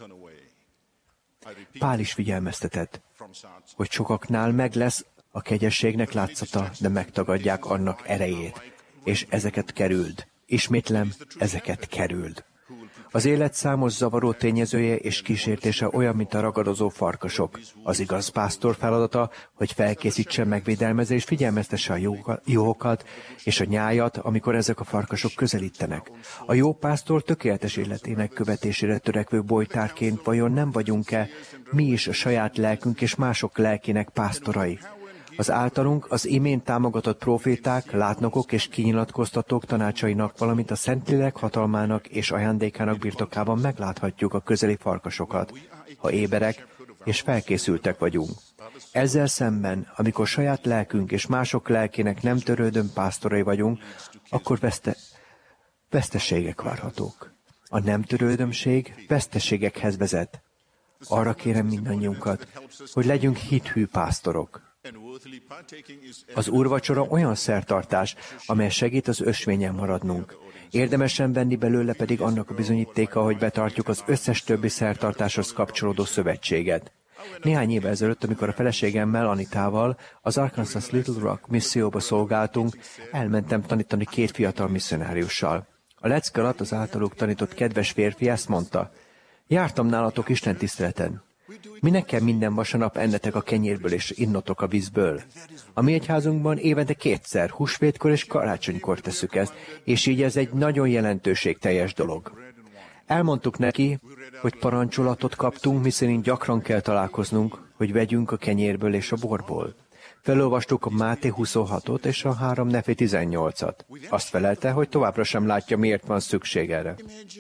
Speaker 1: Pál is figyelmeztetett, hogy sokaknál meg lesz a kegyességnek látszata, de megtagadják annak erejét, és ezeket kerüld. Ismétlem, ezeket kerüld. Az élet számos zavaró tényezője és kísértése olyan, mint a ragadozó farkasok. Az igaz pásztor feladata, hogy felkészítse megvédelmezés, figyelmeztesse a juhokat és a nyájat, amikor ezek a farkasok közelítenek. A jó pásztor tökéletes életének követésére törekvő bojtárként vajon nem vagyunk-e mi is a saját lelkünk és mások lelkének pásztorai? Az általunk az imént támogatott proféták, látnokok és kinyilatkoztatók tanácsainak, valamint a Szentlélek hatalmának és ajándékának birtokában megláthatjuk a közeli farkasokat, ha éberek és felkészültek vagyunk. Ezzel szemben, amikor saját lelkünk és mások lelkének nem törődő pásztorai vagyunk, akkor veszteségek várhatók. A nem törődömség veszteségekhez vezet. Arra kérem mindannyiunkat, hogy legyünk hithű pásztorok. Az úrvacsora olyan szertartás, amely segít az ösvényen maradnunk. Érdemesen venni belőle pedig annak a bizonyítéka, hogy betartjuk az összes többi szertartáshoz kapcsolódó szövetséget. Néhány évvel ezelőtt, amikor a feleségemmel, Anitával az Arkansas Little Rock misszióba szolgáltunk, elmentem tanítani 2 fiatal misszionáriussal. A lecke alatt az általuk tanított kedves férfi ezt mondta: jártam nálatok Isten tiszteleten. Minek kell minden vasárnap ennetek a kenyérből és innotok a vízből? A mi egyházunkban évente 2-szer, húsvétkor és karácsonykor tesszük ezt, és így ez egy nagyon jelentőségteljes dolog. Elmondtuk neki, hogy parancsolatot kaptunk, miszerint gyakran kell találkoznunk, hogy vegyünk a kenyérből és a borból. Felolvastuk a Máté 26-ot és a 3 Nefi 18-at. Azt felelte, hogy továbbra sem látja, miért van szükség erre.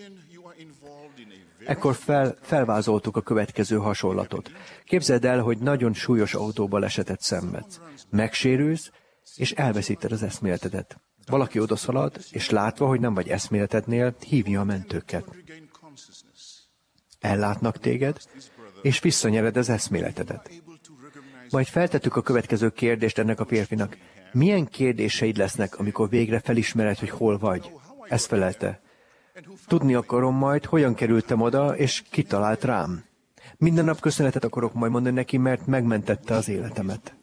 Speaker 1: Ekkor felvázoltuk a következő hasonlatot. Képzeld el, hogy nagyon súlyos autóbalesetet szenvedsz. Megsérülsz, és elveszíted az eszméletedet. Valaki odaszalad, és látva, hogy nem vagy eszméletednél, hívja a mentőket. Ellátnak téged, és visszanyered az eszméletedet. Majd feltettük a következő kérdést ennek a férfinak. Milyen kérdéseid lesznek, amikor végre felismered, hogy hol vagy? Ezt felelte. Tudni akarom majd, hogyan kerültem oda, és kitalált rám. Minden nap köszönetet akarok majd mondani neki, mert megmentette az életemet.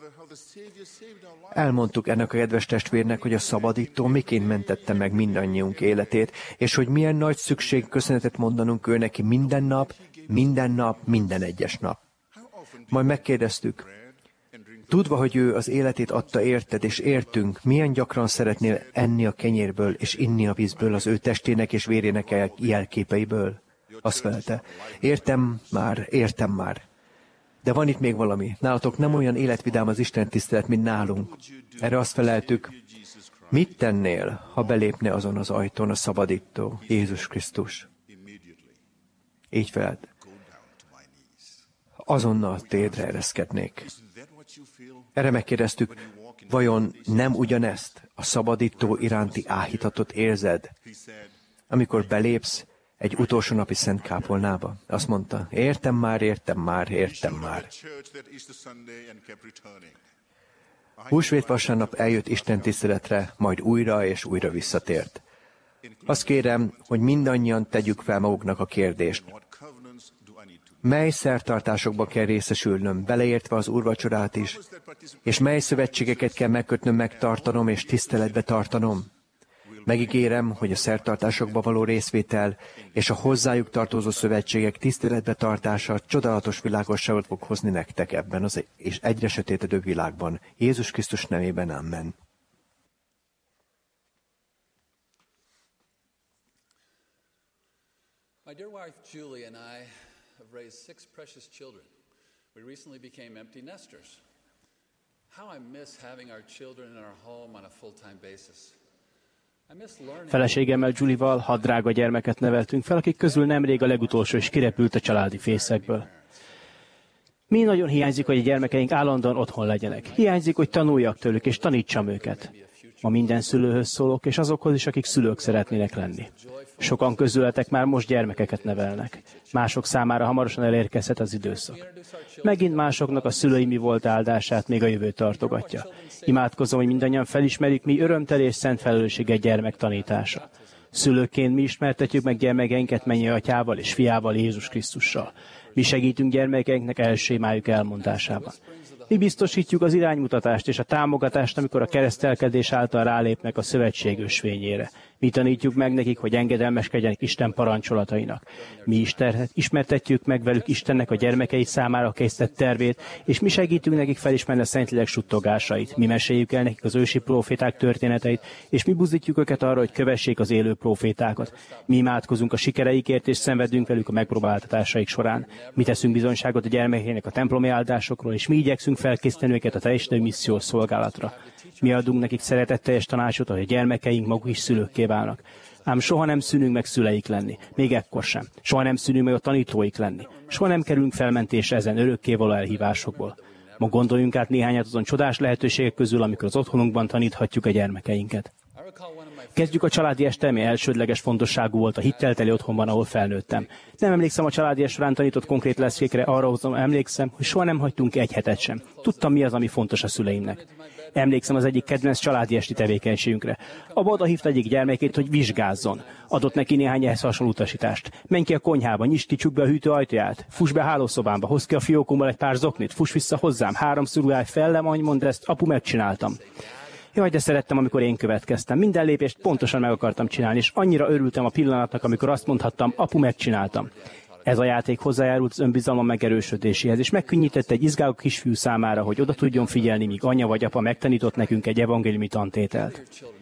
Speaker 1: Elmondtuk ennek a kedves testvérnek, hogy a szabadító miként mentette meg mindannyiunk életét, és hogy milyen nagy szükség köszönetet mondanunk ő neki minden nap, minden egyes nap. Majd megkérdeztük, tudva, hogy ő az életét adta érted és értünk, milyen gyakran szeretnél enni a kenyérből és inni a vízből az ő testének és vérének jelképeiből? Azt felelte, értem már. De van itt még valami. Nálatok nem olyan életvidám az Isten tisztelet, mint nálunk. Erre azt feleltük, mit tennél, ha belépne azon az ajtón a szabadító, Jézus Krisztus? Így felelt. Azonnal térdre ereszkednék. Erre megkérdeztük, vajon nem ugyanezt a szabadító iránti áhítatot érzed, amikor belépsz egy utolsó napi szent kápolnába? Azt mondta, értem már. Húsvét vasárnap eljött Isten tiszteletre, majd újra és újra visszatért. Azt kérem, hogy mindannyian tegyük fel maguknak a kérdést. Mely szertartásokba kell részesülnöm, beleértve az úrvacsorát is, és mely szövetségeket kell megkötnöm, megtartanom és tiszteletbe tartanom? Megígérem, hogy a szertartásokba való részvétel és a hozzájuk tartozó szövetségek tiszteletbe tartása csodálatos világosságot fog hozni nektek ebben az és egyre sötétedő világban. Jézus Krisztus nevében, amen.
Speaker 10: My dear wife Julie and I have raised 6 precious children. We recently became empty nesters. How I miss having our children in our home on a full-time basis.
Speaker 3: Feleségemmel, Julie-val 6 drága gyermeket neveltünk fel, akik közül nemrég a legutolsó is kirepült a családi fészekből. Mi nagyon hiányzik, hogy a gyermekeink állandóan otthon legyenek. Hiányzik, hogy tanuljak tőlük, és tanítsam őket. Ma minden szülőhöz szólok, és azokhoz is, akik szülők szeretnének lenni. Sokan közületek már most gyermekeket nevelnek. Mások számára hamarosan elérkezhet az időszak. Megint másoknak a szülői mi volt áldását még a jövő tartogatja. Imádkozom, hogy mindannyian felismerjük, mi örömteli és szent felelőssége gyermek tanítása. Szülőként mi ismertetjük meg gyermekeinket Mennyei Atyával és Fiával, Jézus Krisztussal. Mi segítünk gyermekeinknek első imájuk elmondásában. Mi biztosítjuk az iránymutatást és a támogatást, amikor a keresztelkedés által rálépnek a szövetség ösvényére. Mi tanítjuk meg nekik, hogy engedelmeskedjenek Isten parancsolatainak. Mi ismertetjük meg velük Istennek a gyermekei számára készített tervét, és mi segítünk nekik felismerni a Szentlélek suttogásait. Mi meséljük el nekik az ősi próféták történeteit, és mi buzdítjuk őket arra, hogy kövessék az élő prófétákat. Mi imádkozunk a sikereikért, és szenvedünk velük a megpróbáltatásaik során. Mi teszünk bizonyságot a gyermekeinek a templomi áldásokról, és mi igyekszünk felkészíteni őket a teljes missziós szolgálatra. Mi adunk nekik szeretetteljes tanácsot, hogy a gyermekeink maguk is szülőkké válnak. Ám soha nem szűnünk meg szüleik lenni, még ekkor sem. Soha nem szűnünk meg a tanítóik lenni. Soha nem kerülünk felmentésre ezen örökkévaló elhívásokból. Ma gondoljunk át néhányat azon csodás lehetőségek közül, amikor az otthonunkban taníthatjuk a gyermekeinket. Kezdjük a családi este, ami elsődleges fontosságú volt a hittelteli otthonban, ahol felnőttem. Nem emlékszem a családi est során tanított konkrét leszkékre, arra emlékszem, hogy soha nem hagytunk egy hetet sem. Tudtam, mi az, ami fontos a szüleimnek. Emlékszem az egyik kedvenc családi esti tevékenységünkre. Abba odahívta egyik gyermekét, hogy vizsgázzon. Adott neki néhány ehhez hasonló utasítást. Menj ki a konyhába, nyisd ki, csukd be a hűtő ajtaját, fuss be a hálószobámba, hozz ki a fiókomból egy pár zoknit, fuss vissza hozzám, 3-szor ugrálj fel, mondd ezt, apu, megcsináltam. Jaj, de szerettem, amikor én következtem. Minden lépést pontosan meg akartam csinálni, és annyira örültem a pillanatnak, amikor azt mondhattam, apu, megcsináltam. Ez a játék hozzájárult az önbizalom megerősödéséhez, és megkönnyítette egy izgáló kisfiú számára, hogy oda tudjon figyelni, míg anya vagy apa megtanított nekünk egy evangéliumi tantételt.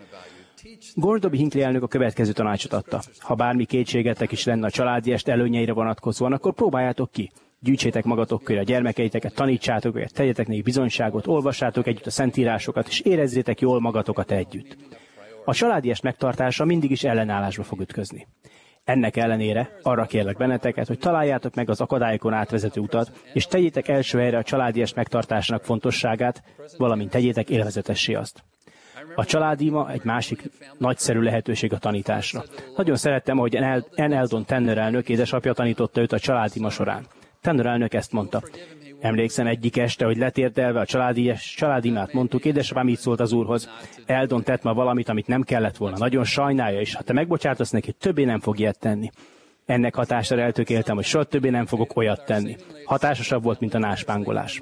Speaker 3: Gordon B. Hinckley elnök a következő tanácsot adta. Ha bármi kétségetek is lenne a családi est előnyeire vonatkozóan, akkor próbáljátok ki. Gyűjtsétek magatok köré a gyermekeiteket, tanítsátok őket, tegyetek nekik bizonyságot, olvassátok együtt a szentírásokat, és érezzétek jól magatokat együtt. A családi est megtartása mindig is ellenállásba fog ütközni. Ennek ellenére arra kérlek benneteket, hogy találjátok meg az akadályokon átvezető utat, és tegyétek első helyre a családi est megtartásának fontosságát, valamint tegyétek élvezetessé azt. A családima egy másik nagyszerű lehetőség a tanításra. Nagyon szerettem, ahogy N. Eldon Tanner elnök édesapja tanította őt a családima során. Tanner elnök ezt mondta. Emlékszem egyik este, hogy letérdelve a családimát mondtuk, édesapám így szólt az úrhoz. Eldon tett ma valamit, amit nem kellett volna. Nagyon sajnálja, és ha te megbocsátasz neki, többé nem fog ilyet tenni. Ennek hatására eltökéltem, hogy soha többé nem fogok olyat tenni. Hatásosabb volt, mint a náspángolás.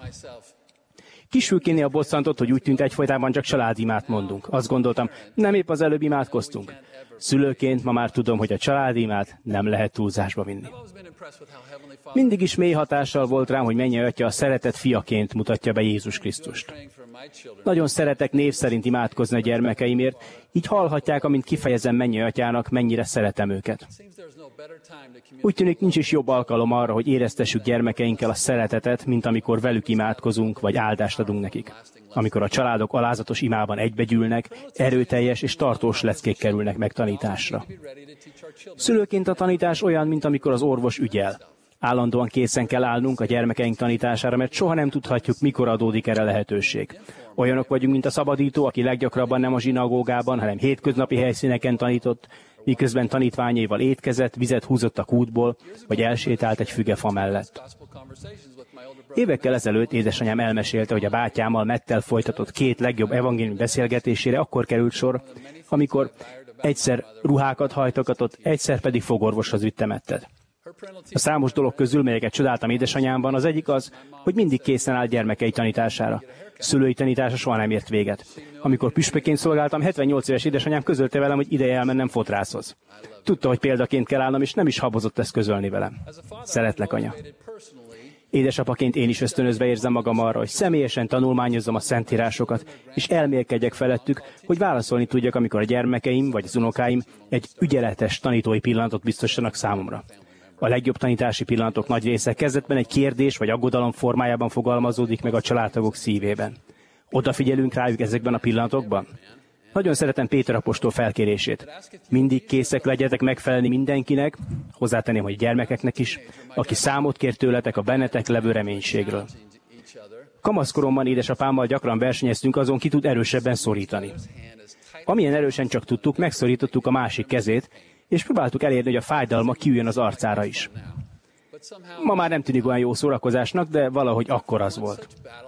Speaker 3: Kisfülkénél bosszantott, hogy úgy tűnt, egyfolytában csak családimát mondunk. Azt gondoltam, nem épp az előbb imádkoztunk. Szülőként ma már tudom, hogy a családimát nem lehet túlzásba vinni. Mindig is mély hatással volt rám, hogy Mennyei Atya a szeretett fiaként mutatja be Jézus Krisztust. Nagyon szeretek név szerint imádkozni a gyermekeimért, így hallhatják, amint kifejezem Mennyei Atyának, mennyire szeretem őket. Úgy tűnik, nincs is jobb alkalom arra, hogy éreztessük gyermekeinkkel a szeretetet, mint amikor velük imádkozunk, vagy áldást adunk nekik. Amikor a családok alázatos imában egybegyűlnek, erőteljes és tartós leckék kerülnek megtanításra. Szülőként a tanítás olyan, mint amikor az orvos ügyel. Állandóan készen kell állnunk a gyermekeink tanítására, mert soha nem tudhatjuk, mikor adódik erre lehetőség. Olyanok vagyunk, mint a szabadító, aki leggyakrabban nem a zsinagógában, hanem hétköznapi helyszíneken tanított, miközben tanítványaival étkezett, vizet húzott a kútból, vagy elsétált egy fügefa mellett. Évekkel ezelőtt édesanyám elmesélte, hogy a bátyámmal Mettel folytatott 2 legjobb evangéliumi beszélgetésére akkor került sor, amikor egyszer ruhákat hajtogatott, egyszer pedig fogorvoshoz vitte Mettet. A számos dolog közül, melyeket csodáltam édesanyámban, az egyik az, hogy mindig készen áll gyermekei tanítására. Szülői tanítása soha nem ért véget. Amikor püspökként szolgáltam, 78 éves édesanyám közölte velem, hogy ideje elmennem fodrászhoz. Tudta, hogy példaként kell állnom, és nem is habozott ezt közölni velem. Szeretlek, anya. Édesapaként én is ösztönözve érzem magam arra, hogy személyesen tanulmányozzam a szentírásokat, és elmélkedjek felettük, hogy válaszolni tudjak, amikor a gyermekeim vagy az unokáim egy ügyeletes tanítói pillanatot biztosítanak számomra. A legjobb tanítási pillanatok nagy része kezdetben egy kérdés vagy aggodalom formájában fogalmazódik meg a családtagok szívében. Odafigyelünk rájuk ezekben a pillanatokban? Nagyon szeretem Péter apostol felkérését. Mindig készek legyetek megfelelni mindenkinek, hozzátenném, hogy gyermekeknek is, aki számot kér tőletek a bennetek levő reménységről. Kamaszkoromban édesapámmal gyakran versenyeztünk azon, ki tud erősebben szorítani. Amilyen erősen csak tudtuk, megszorítottuk a másik kezét, és próbáltuk elérni, hogy a fájdalma kiüljön az arcára is. Ma már nem tűnik olyan jó szórakozásnak, de valahogy akkor az volt.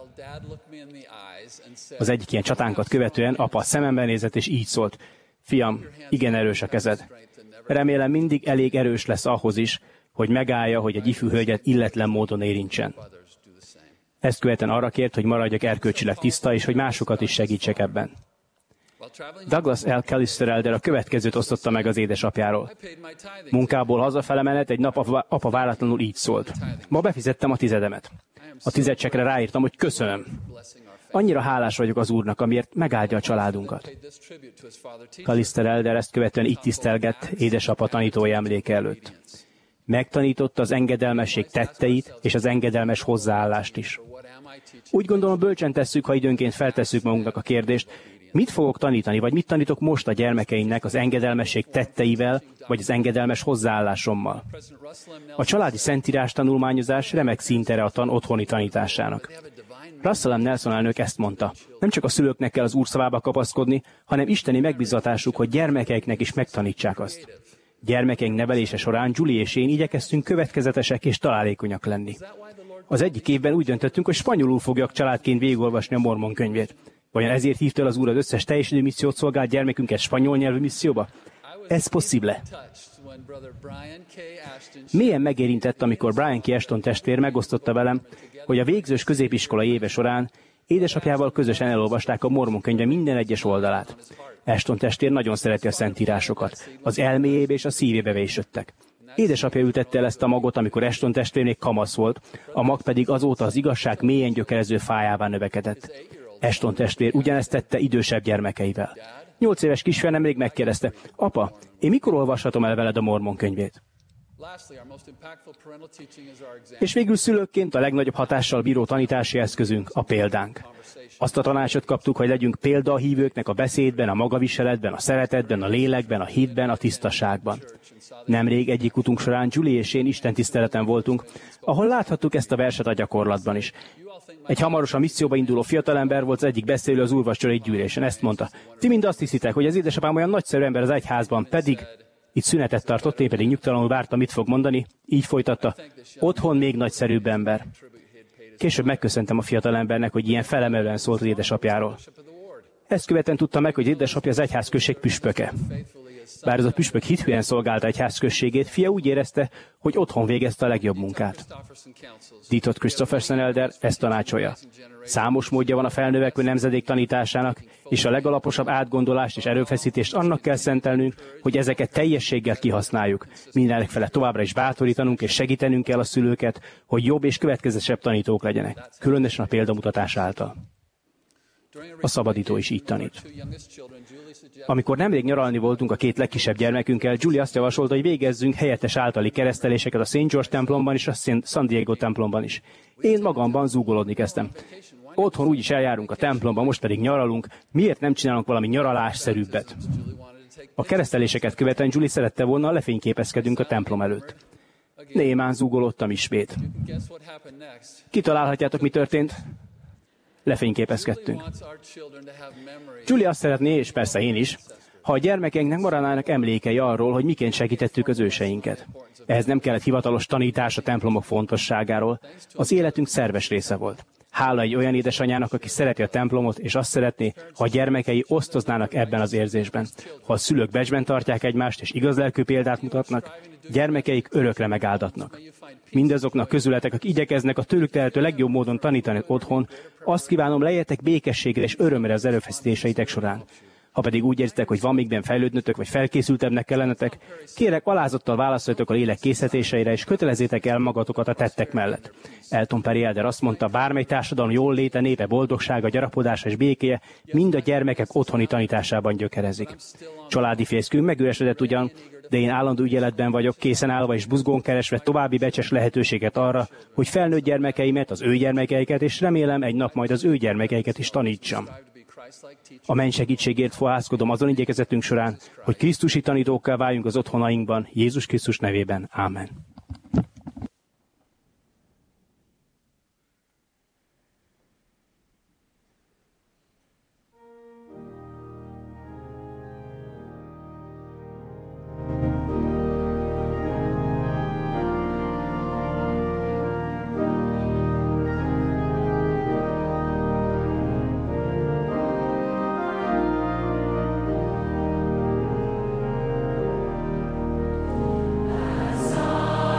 Speaker 3: Az egyik ilyen csatánkat követően apa a szemembe nézett, és így szólt: fiam, igen erős a kezed. Remélem mindig elég erős lesz ahhoz is, hogy megállja, hogy egy ifjú hölgyet illetlen módon érintsen. Ezt követően arra kért, hogy maradjak erkölcsileg tiszta, és hogy másokat is segítsek ebben. Douglas L. Callister Elder a következőt osztotta meg az édesapjáról. Munkából hazafele menet egy nap apa váratlanul így szólt: ma befizettem a tizedemet. A tizedcsekre ráírtam, hogy köszönöm. Annyira hálás vagyok az Úrnak, amiért megáldja a családunkat. Callister Elder ezt követően így tisztelgett édesapa tanítói emléke előtt. Megtanította az engedelmesség tetteit és az engedelmes hozzáállást is. Úgy gondolom, bölcsen tesszük, ha időnként feltesszük magunknak a kérdést, mit fogok tanítani, vagy mit tanítok most a gyermekeimnek az engedelmesség tetteivel, vagy az engedelmes hozzáállásommal. A családi szentírás tanulmányozás remek szintere a otthoni tanításának. Russell M. Nelson elnök ezt mondta: nem csak a szülőknek kell az Úr szavába kapaszkodni, hanem isteni megbízatásuk, hogy gyermekeiknek is megtanítsák azt. Gyermekeink nevelése során Julie és én igyekeztünk következetesek és találékonyak lenni. Az egyik évben úgy döntöttünk, hogy spanyolul fogjak családként végigolvasni a Mormon könyvét. Vajon ezért hívta el az Úr az összes teljesidő missziót szolgált gyermekünket spanyol nyelvű misszióba? Ez possible. Mélyen megérintett, amikor Brian K. Ashton testvér megosztotta velem, hogy a végzős középiskolai éve során édesapjával közösen elolvasták a Mormon könyve minden egyes oldalát. Ashton testvér nagyon szereti a szentírásokat. Az elméjébe és a szívébe vésődtek. Édesapja ültette el ezt a magot, amikor Ashton testvér még kamasz volt, a mag pedig azóta az igazság mélyen gyökerező fájává növekedett. Ashton testvér ugyanezt tette idősebb gyermekeivel. 8 éves kisfiú nemrég megkérdezte: apa, én mikor olvashatom el veled a Mormon könyvét? És végül szülőkként a legnagyobb hatással bíró tanítási eszközünk a példánk. Azt a tanácsot kaptuk, hogy legyünk példa a hívőknek a beszédben, a magaviseletben, a szeretetben, a lélekben, a hitben, a tisztaságban. Nemrég egyik utunk során Julie és én istentiszteleten voltunk, ahol láthattuk ezt a verset a gyakorlatban is. Egy hamarosan misszióba induló fiatalember volt az egyik beszélő az úrvacsorai gyűlésen. Ezt mondta: ti mind azt hiszitek, hogy az édesapám olyan nagyszerű ember az egyházban, pedig... Itt szünetet tartott, én pedig nyugtalanul vártam, mit fog mondani. Így folytatta: otthon még nagyszerűbb ember. Később megköszöntem a fiatalembernek, hogy ilyen felemelően szólt az édesapjáról. Ezt követően tudtam meg, hogy édesapja az egyházközség püspöke. Bár ez a püspök hithűen szolgálta egyházközségét, fia úgy érezte, hogy otthon végezte a legjobb munkát. Dietrich Christopherson Elder ezt tanácsolja: számos módja van a felnövekvő nemzedék tanításának, és a legalaposabb átgondolást és erőfeszítést annak kell szentelnünk, hogy ezeket teljességgel kihasználjuk. Mindenek felett továbbra is bátorítanunk és segítenünk kell a szülőket, hogy jobb és következetesebb tanítók legyenek, különösen a példamutatás által. A szabadító is így tanít. Amikor nemrég nyaralni voltunk a két legkisebb gyermekünkkel, Julie azt javasolta, hogy végezzünk helyettes általi kereszteléseket a St. George templomban és a San Diego templomban is. Én magamban zúgolódni kezdtem. Otthon úgyis eljárunk a templomba, most pedig nyaralunk, miért nem csinálunk valami nyaralásszerűbbet? A kereszteléseket követően Julie szerette volna, lefényképezkedünk a templom előtt. Némán zúgolódtam ismét. Kitalálhatjátok, mi történt? Lefényképezkedtünk. Julie azt szeretné, és persze én is, ha a gyermekeinknek maradnának emlékei arról, hogy miként segítettük az őseinket. Ehhez nem kellett hivatalos tanítás a templomok fontosságáról, az életünk szerves része volt. Hála egy olyan édesanyának, aki szereti a templomot, és azt szeretné, ha a gyermekei osztoznának ebben az érzésben. Ha a szülők becsben tartják egymást, és igaz lelkű példát mutatnak, gyermekeik örökre megáldatnak. Mindazoknak közületek, akik igyekeznek a tőlük tehető legjobb módon tanítani otthon, azt kívánom, lejjetek békességre és örömre az erőfeszítéseitek során. Ha pedig úgy érzitek, hogy van még fejlődnötök, vagy felkészültebbnek kellenetek, kérek, alázattal válaszoljatok a lélek készítéseire, és kötelezzétek el magatokat a tettek mellett. Elton Perry Elder azt mondta, bármely társadalom jól léte, népe boldogsága, gyarapodása és békéje mind a gyermekek otthoni tanításában gyökerezik. Családi fészkünk megüresedett ugyan, de én állandó ügyeletben vagyok, készen állva és buzgón keresve további becses lehetőséget arra, hogy felnőtt gyermekeimet, az ő gyermekeiket, és remélem egy nap majd az ő gyermekeiket is tanítsam. A menny segítségért fohászkodom azon igyekezetünk során, hogy krisztusi tanítókká váljunk az otthonainkban, Jézus Krisztus nevében. Ámen.
Speaker 11: As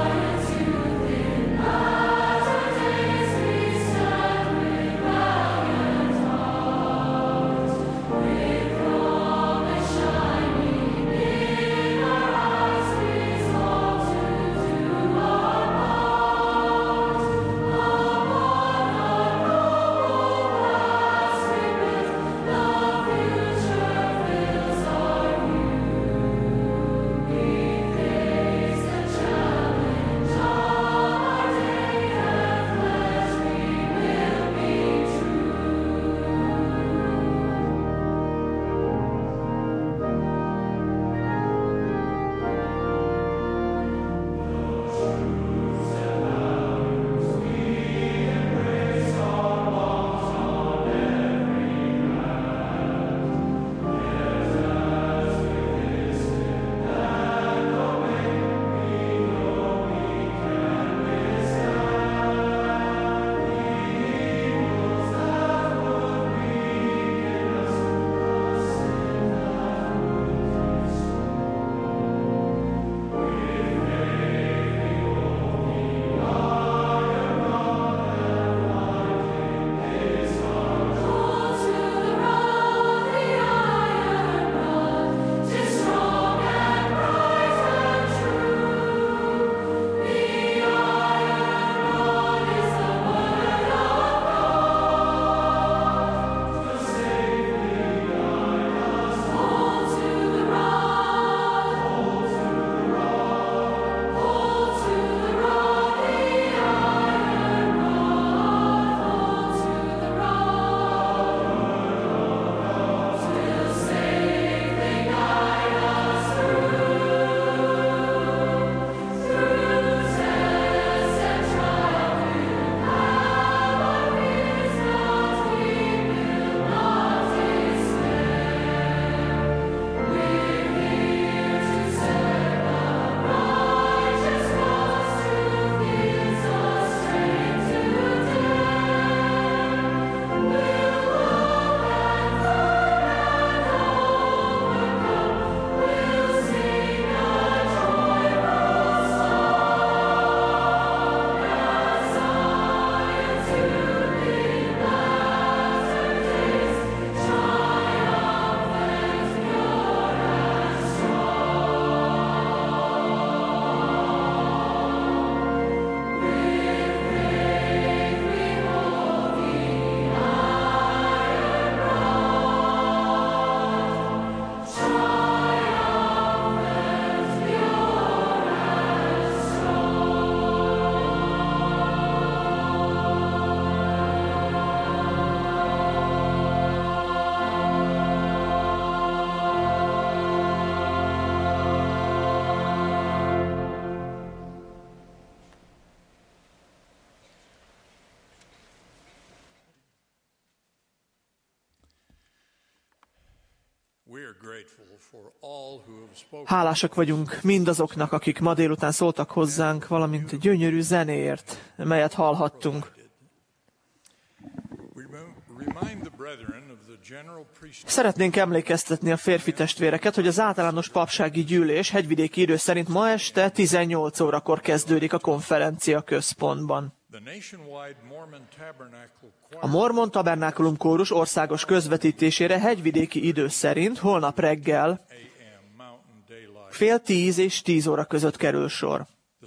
Speaker 2: Hálásak vagyunk mindazoknak, akik ma délután szóltak hozzánk, valamint a gyönyörű zenéért, melyet hallhattunk. Szeretnénk emlékeztetni a férfi testvéreket, hogy az általános papsági gyűlés hegyvidéki idő szerint ma este 18 órakor kezdődik a konferencia központban. A Mormon Tabernákulum kórus országos közvetítésére hegyvidéki idő szerint holnap reggel 9:30 és 10 óra között kerül sor.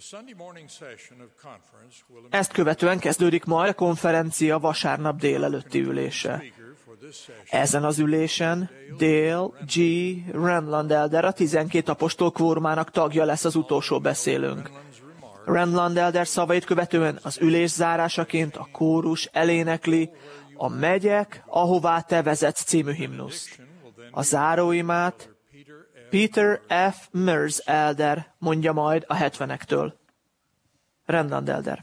Speaker 2: Ezt követően kezdődik majd a konferencia vasárnap délelőtti ülése. Ezen az ülésen Dale G. Renland elder, a 12 apostol kvórumának tagja lesz az utolsó beszélőnk. Renland elder szavait követően az ülés zárásaként a kórus elénekli a Megyek, ahová te vezetsz című himnuszt. A záróimát Peter F. Mers elder mondja majd a 70-ektől. Renland elder.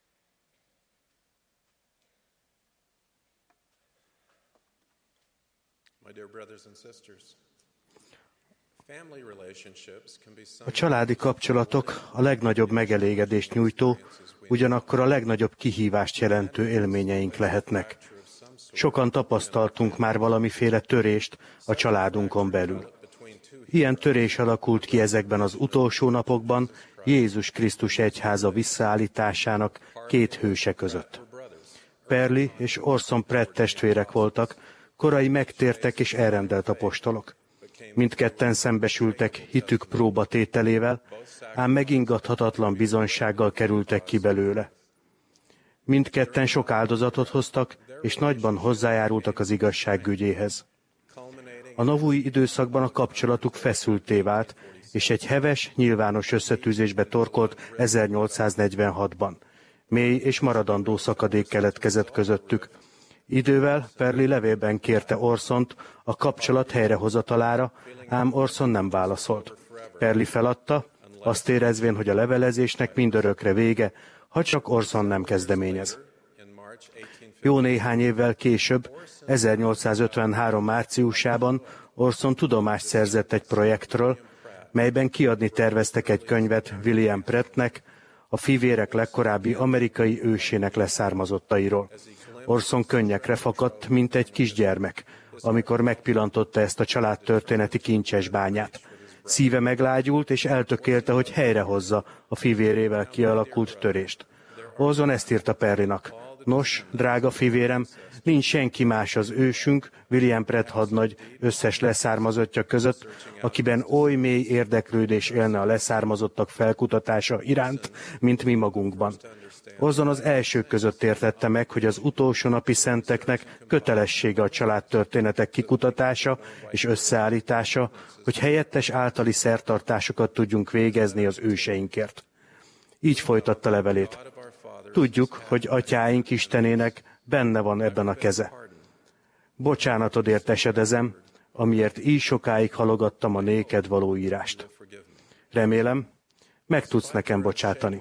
Speaker 7: A családi kapcsolatok a legnagyobb megelégedést nyújtó, ugyanakkor a legnagyobb kihívást jelentő élményeink lehetnek. Sokan tapasztaltunk már valamiféle törést a családunkon belül. Ilyen törés alakult ki ezekben az utolsó napokban Jézus Krisztus egyháza visszaállításának két hőse között. Perli és Orson Pratt testvérek voltak, korai megtértek és elrendelt apostolok. Mindketten szembesültek hitük próbatételével, ám megingathatatlan bizonysággal kerültek ki belőle. Mindketten sok áldozatot hoztak, és nagyban hozzájárultak az igazság ügyéhez. A novui időszakban a kapcsolatuk feszültté vált, és egy heves, nyilvános összetűzésbe torkolt 1846-ban. Mély és maradandó szakadék keletkezett közöttük. Idővel Perli levélben kérte Orsont a kapcsolat helyrehozatalára, ám Orson nem válaszolt. Perli feladta, azt érezvén, hogy a levelezésnek mindörökre vége, ha csak Orson nem kezdeményez. Jó néhány évvel később, 1853. márciusában Orson tudomást szerzett egy projektről, melyben kiadni terveztek egy könyvet William Prattnek, a fivérek legkorábbi amerikai ősének leszármazottairól. Orson könnyekre fakadt, mint egy kisgyermek, amikor megpillantotta ezt a családtörténeti kincses bányát. Szíve meglágyult, és eltökélte, hogy helyrehozza a fivérével kialakult törést. Orson ezt írta Perlinak: nos, drága fivérem, nincs senki más az ősünk, William Pratt hadnagy összes leszármazottja között, akiben oly mély érdeklődés élne a leszármazottak felkutatása iránt, mint mi magunkban. Orson az elsők között értette meg, hogy az utolsó napi szenteknek kötelessége a családtörténetek kikutatása és összeállítása, hogy helyettes általi szertartásokat tudjunk végezni az őseinkért. Így folytatta levelét. Tudjuk, hogy atyáink Istenének benne van ebben a keze. Bocsánatodért esedezem, amiért így sokáig halogattam a néked való írást. Remélem, meg tudsz nekem bocsátani.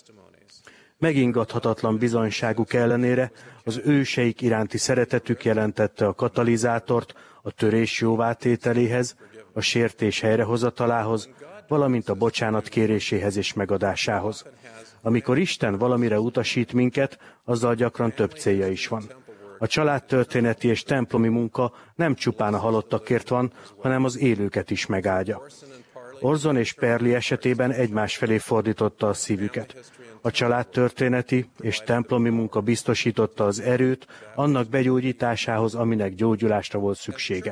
Speaker 7: Megingathatatlan bizonyságuk ellenére az őseik iránti szeretetük jelentette a katalizátort a törés jóvátételéhez, a sértés helyrehozatalához, valamint a bocsánat kéréséhez és megadásához. Amikor Isten valamire utasít minket, azzal gyakran több célja is van. A családtörténeti és templomi munka nem csupán a halottakért van, hanem az élőket is megáldja. Orson és Perli esetében egymás felé fordította a szívüket. A családtörténeti és templomi munka biztosította az erőt annak begyógyításához, aminek gyógyulásra volt szüksége.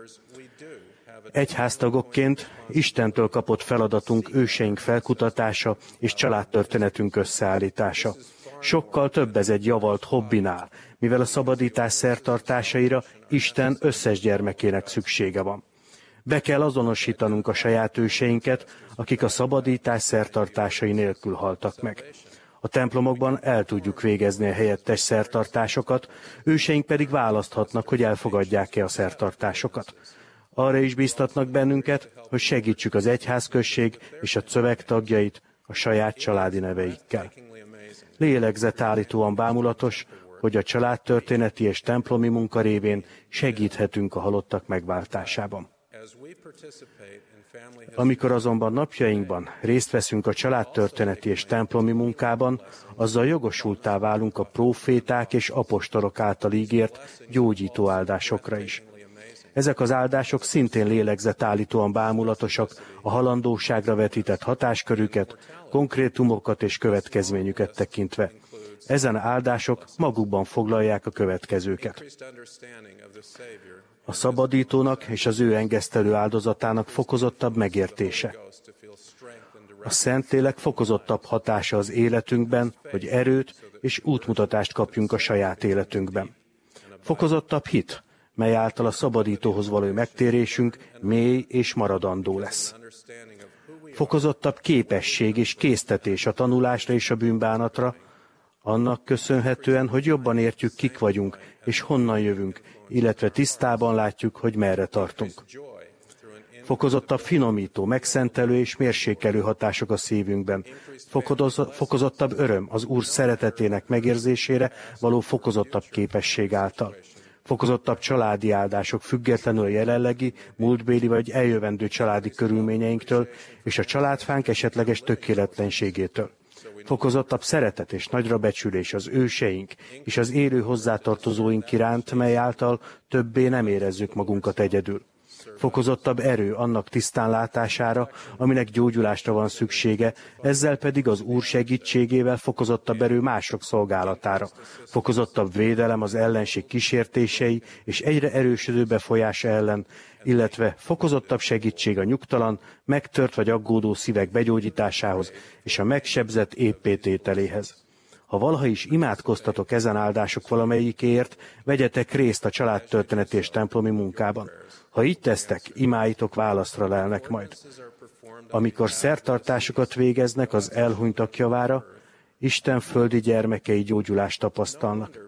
Speaker 7: Egyháztagokként Istentől kapott feladatunk őseink felkutatása és családtörténetünk összeállítása. Sokkal több ez egy javalt hobbinál, mivel a szabadítás szertartásaira Isten összes gyermekének szüksége van. Be kell azonosítanunk a saját őseinket, akik a szabadítás szertartásai nélkül haltak meg. A templomokban el tudjuk végezni a helyettes szertartásokat, őseink pedig választhatnak, hogy elfogadják-e a szertartásokat. Arra is bíztatnak bennünket, hogy segítsük az egyházközség és a szöveg tagjait a saját családi neveikkel. Lélegzetállítóan bámulatos, hogy a családtörténeti és templomi munka révén segíthetünk a halottak megváltásában. Amikor azonban napjainkban részt veszünk a családtörténeti és templomi munkában, azzal jogosulttá válunk a próféták és apostolok által ígért gyógyító áldásokra is. Ezek az áldások szintén lélegzetállítóan bámulatosak, a halandóságra vetített hatáskörüket, konkrétumokat és következményüket tekintve. Ezen áldások magukban foglalják a következőket. A szabadítónak és az ő engesztelő áldozatának fokozottabb megértése. A Szentlélek fokozottabb hatása az életünkben, hogy erőt és útmutatást kapjunk a saját életünkben. Fokozottabb hit, mely által a szabadítóhoz való megtérésünk mély és maradandó lesz. Fokozottabb képesség és késztetés a tanulásra és a bűnbánatra, annak köszönhetően, hogy jobban értjük, kik vagyunk, és honnan jövünk, illetve tisztában látjuk, hogy merre tartunk. Fokozottabb finomító, megszentelő és mérsékelő hatások a szívünkben. Fokozottabb öröm az Úr szeretetének megérzésére való fokozottabb képesség által. Fokozottabb családi áldások függetlenül a jelenlegi, múltbéli vagy eljövendő családi körülményeinktől és a családfánk esetleges tökéletlenségétől. Fokozottabb szeretet és nagyra becsülés az őseink és az élő hozzátartozóink iránt, mely által többé nem érezzük magunkat egyedül. Fokozottabb erő annak tisztánlátására, aminek gyógyulásra van szüksége, ezzel pedig az Úr segítségével fokozottabb erő mások szolgálatára. Fokozottabb védelem az ellenség kísértései és egyre erősödő befolyása ellen, illetve fokozottabb segítség a nyugtalan, megtört vagy aggódó szívek begyógyításához és a megsebzett éppétételéhez. Ha valaha is imádkoztatok ezen áldások valamelyikéért, vegyetek részt a családtörténeti és templomi munkában. Ha így tesztek, imáitok válaszra lelnek majd. Amikor szertartásokat végeznek az elhunytak javára, Isten földi gyermekei gyógyulást tapasztalnak.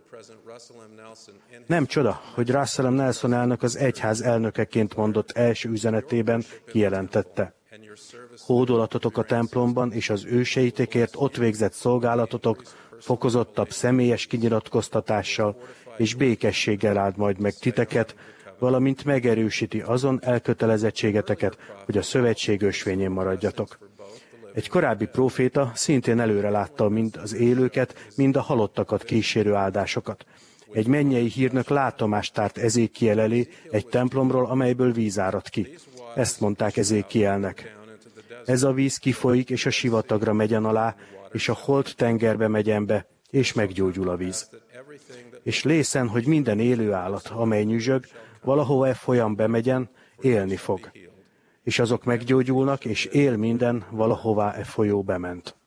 Speaker 7: Nem csoda, hogy Russell M. Nelson elnök az egyház elnökeként mondott első üzenetében kijelentette: hódolatotok a templomban és az őseitekért ott végzett szolgálatotok fokozottabb személyes kinyilatkoztatással és békességgel áld majd meg titeket, valamint megerősíti azon elkötelezettségeteket, hogy a szövetség ösvényén maradjatok. Egy korábbi próféta szintén előre látta mind az élőket, mind a halottakat kísérő áldásokat. Egy mennyei hírnök látomást tárt Ezékiel elé egy templomról, amelyből víz árad ki. Ezt mondták Ezékielnek: ez a víz kifolyik, és a sivatagra megyen alá, és a holt tengerbe megyen be, és meggyógyul a víz. És lészen, hogy minden élő állat, amely nyüzsög, valahova folyam bemegyen, élni fog. És azok meggyógyulnak, és él minden, valahová folyó bement.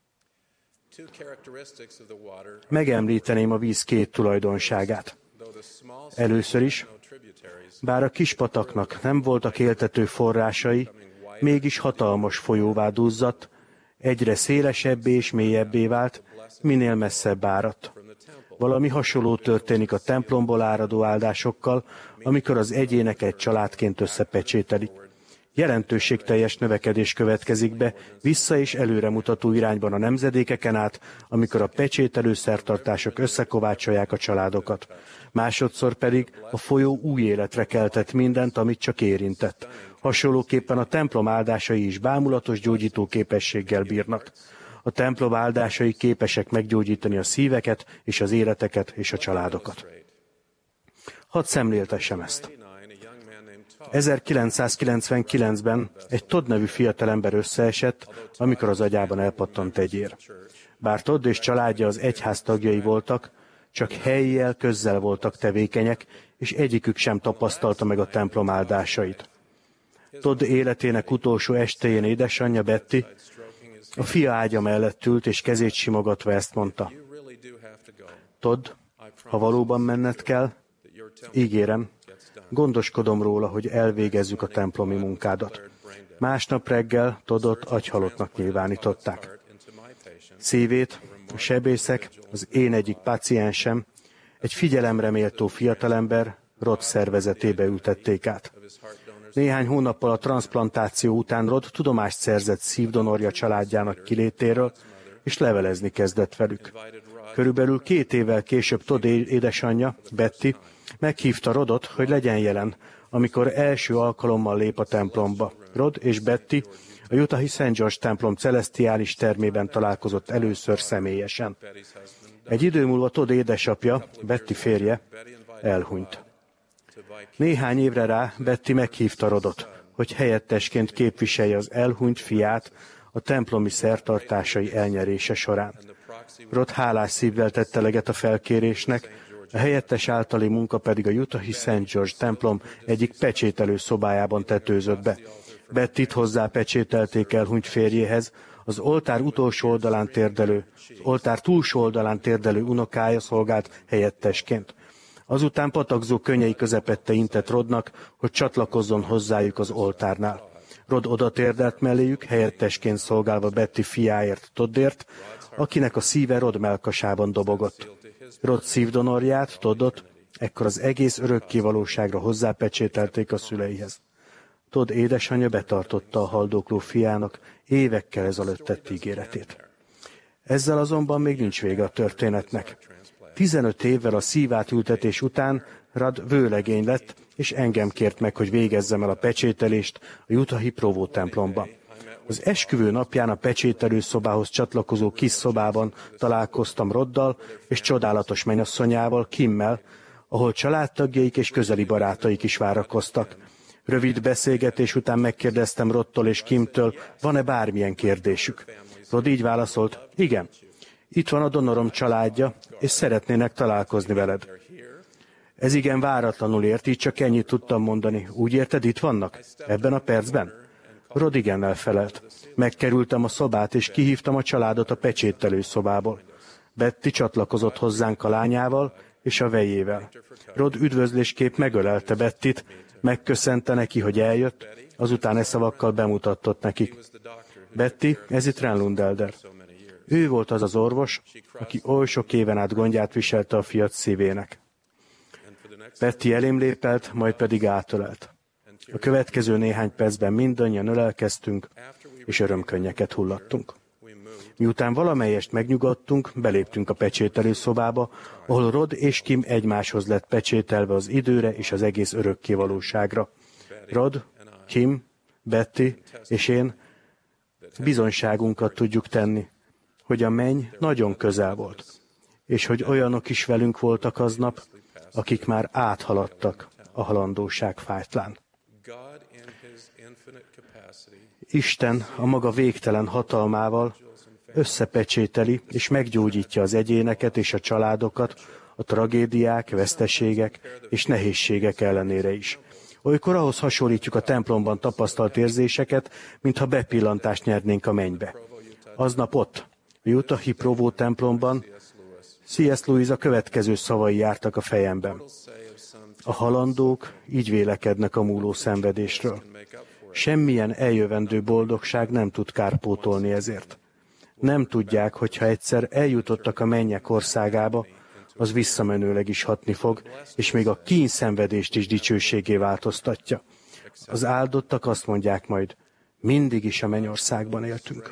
Speaker 7: Megemlíteném a víz két tulajdonságát. Először is, bár a kispataknak nem voltak éltető forrásai, mégis hatalmas folyóvá duzzadt, egyre szélesebbé és mélyebbé vált, minél messzebb áradt. Valami hasonló történik a templomból áradó áldásokkal, amikor az egyéneket családként összepecsételik. Jelentőségteljes növekedés következik be, vissza és előremutató irányban a nemzedékeken át, amikor a pecsételő szertartások összekovácsolják a családokat. Másodszor pedig a folyó új életre keltett mindent, amit csak érintett. Hasonlóképpen a templom áldásai is bámulatos gyógyító képességgel bírnak. A templom áldásai képesek meggyógyítani a szíveket és az életeket és a családokat. Hadd szemléltessem ezt. 1999-ben egy Todd nevű fiatalember összeesett, amikor az agyában elpattant egy ér. Bár Todd és családja az egyház tagjai voltak, csak helyjel, közzel voltak tevékenyek, és egyikük sem tapasztalta meg a templom áldásait. Todd életének utolsó estéjén édesanyja Betty a fia ágya mellett ült, és kezét simogatva ezt mondta: Todd, ha valóban menned kell, ígérem, gondoskodom róla, hogy elvégezzük a templomi munkádat. Másnap reggel Toddot agyhalottnak nyilvánították. Szívét a sebészek, az én egyik páciensem, egy figyelemre méltó fiatalember Rod szervezetébe ültették át. Néhány hónappal a transzplantáció után Rod tudomást szerzett szívdonorja családjának kilétéről, és levelezni kezdett velük. Körülbelül 2 évvel később Todd édesanyja, Betty, meghívta Rodot, hogy legyen jelen, amikor első alkalommal lép a templomba. Rod és Betty a utahi St. George templom celesztiális termében találkozott először személyesen. Egy idő múlva Todd édesapja, Betty férje, elhunyt. Néhány évre rá Betty meghívta Rodot, hogy helyettesként képviselje az elhunyt fiát a templomi szertartásai elnyerése során. Rod hálás szívvel tette eleget a felkérésnek, a helyettes általi munka pedig a utahi St. George templom egyik pecsételő szobájában tetőzött be. Bettyt hozzá pecsételték elhunyt férjéhez, az oltár utolsó oldalán térdelő, az oltár túlsó oldalán térdelő unokája szolgált helyettesként. Azután patakzó könnyei közepette intett Rodnak, hogy csatlakozzon hozzájuk az oltárnál. Rod oda térdelt melléjük, helyettesként szolgálva Betty fiáért, Toddért, akinek a szíve Rod mellkasában dobogott. Rod szívdonorját, Toddot, ekkor az egész örökkévalóságra hozzápecsételték a szüleihez. Todd édesanyja betartotta a haldokló fiának évekkel ezelőtt tett ígéretét. Ezzel azonban még nincs vége a történetnek. 15 évvel a szívátültetés után Rod vőlegény lett, és engem kért meg, hogy végezzem el a pecsételést a utahi Provo templomban. Az esküvő napján a pecsételő szobához csatlakozó kis szobában találkoztam Roddal és csodálatos mennyasszonyával, Kimmel, ahol családtagjaik és közeli barátaik is várakoztak. Rövid beszélgetés után megkérdeztem Roddtól és Kimtől, van-e bármilyen kérdésük. Rod így válaszolt, igen. Itt van a donorom családja, és szeretnének találkozni veled. Ez igen váratlanul ért, így csak ennyit tudtam mondani. Úgy érted, itt vannak? Ebben a percben? Rod igennel felelt. Megkerültem a szobát, és kihívtam a családot a pecsételő szobából. Betty csatlakozott hozzánk a lányával és a vejével. Rod üdvözlésképp megölelte Bettyt, megköszönte neki, hogy eljött, azután e szavakkal bemutatott nekik. Betty, ez itt Renlundelder. Ő volt az az orvos, aki oly sok éven át gondját viselte a fiat szívének. Betty elém lépett, majd pedig átölelt. A következő néhány percben mindannyian ölelkeztünk, és örömkönnyeket hullattunk. Miután valamelyest megnyugodtunk, beléptünk a pecsételő szobába, ahol Rod és Kim egymáshoz lett pecsételve az időre és az egész örökkévalóságra. Rod, Kim, Betty és én bizonyságunkat tudjuk tenni, hogy a menny nagyon közel volt, és hogy olyanok is velünk voltak aznap, akik már áthaladtak a halandóság fájtlán. Isten a maga végtelen hatalmával összepecsételi és meggyógyítja az egyéneket és a családokat a tragédiák, veszteségek és nehézségek ellenére is. Olykor ahhoz hasonlítjuk a templomban tapasztalt érzéseket, mintha bepillantást nyernénk a mennybe. Aznap ott, a utahi Provo templomban C.S. Lewis a következő szavai jártak a fejemben. A halandók így vélekednek a múló szenvedésről. Semmilyen eljövendő boldogság nem tud kárpótolni ezért. Nem tudják, hogyha egyszer eljutottak a mennyek országába, az visszamenőleg is hatni fog, és még a kínszenvedést is dicsőségé változtatja. Az áldottak azt mondják majd, mindig is a mennyországban éltünk.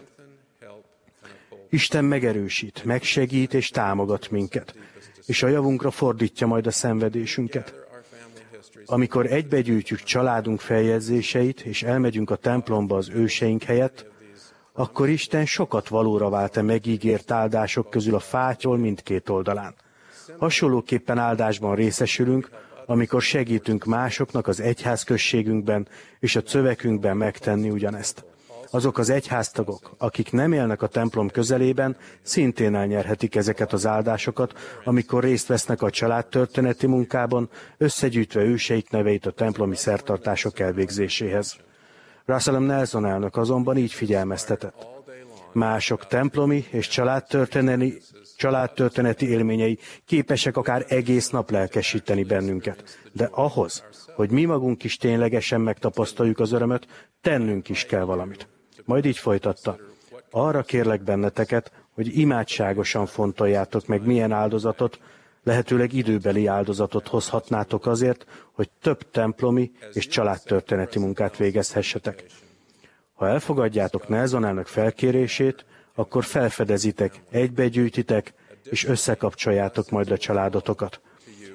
Speaker 7: Isten megerősít, megsegít és támogat minket, és a javunkra fordítja majd a szenvedésünket. Amikor egybegyűjtjük családunk feljegyzéseit, és elmegyünk a templomba az őseink helyett, akkor Isten sokat valóra vált a megígért áldások közül a fátyol mindkét oldalán. Hasonlóképpen áldásban részesülünk, amikor segítünk másoknak az egyházközségünkben és a szövekünkben megtenni ugyanezt. Azok az egyháztagok, akik nem élnek a templom közelében, szintén elnyerhetik ezeket az áldásokat, amikor részt vesznek a családtörténeti munkában, összegyűjtve őseik neveit a templomi szertartások elvégzéséhez. Russell M. Nelson elnök azonban így figyelmeztetett. Mások templomi és családtörténeti élményei képesek akár egész nap lelkesíteni bennünket. De ahhoz, hogy mi magunk is ténylegesen megtapasztaljuk az örömöt, tennünk is kell valamit. Majd így folytatta. Arra kérlek benneteket, hogy imádságosan fontoljátok meg, milyen áldozatot, lehetőleg időbeli áldozatot hozhatnátok azért, hogy több templomi és családtörténeti munkát végezhessetek. Ha elfogadjátok Nelson elnök felkérését, akkor felfedezitek, egybegyűjtitek, és összekapcsoljátok majd a családotokat.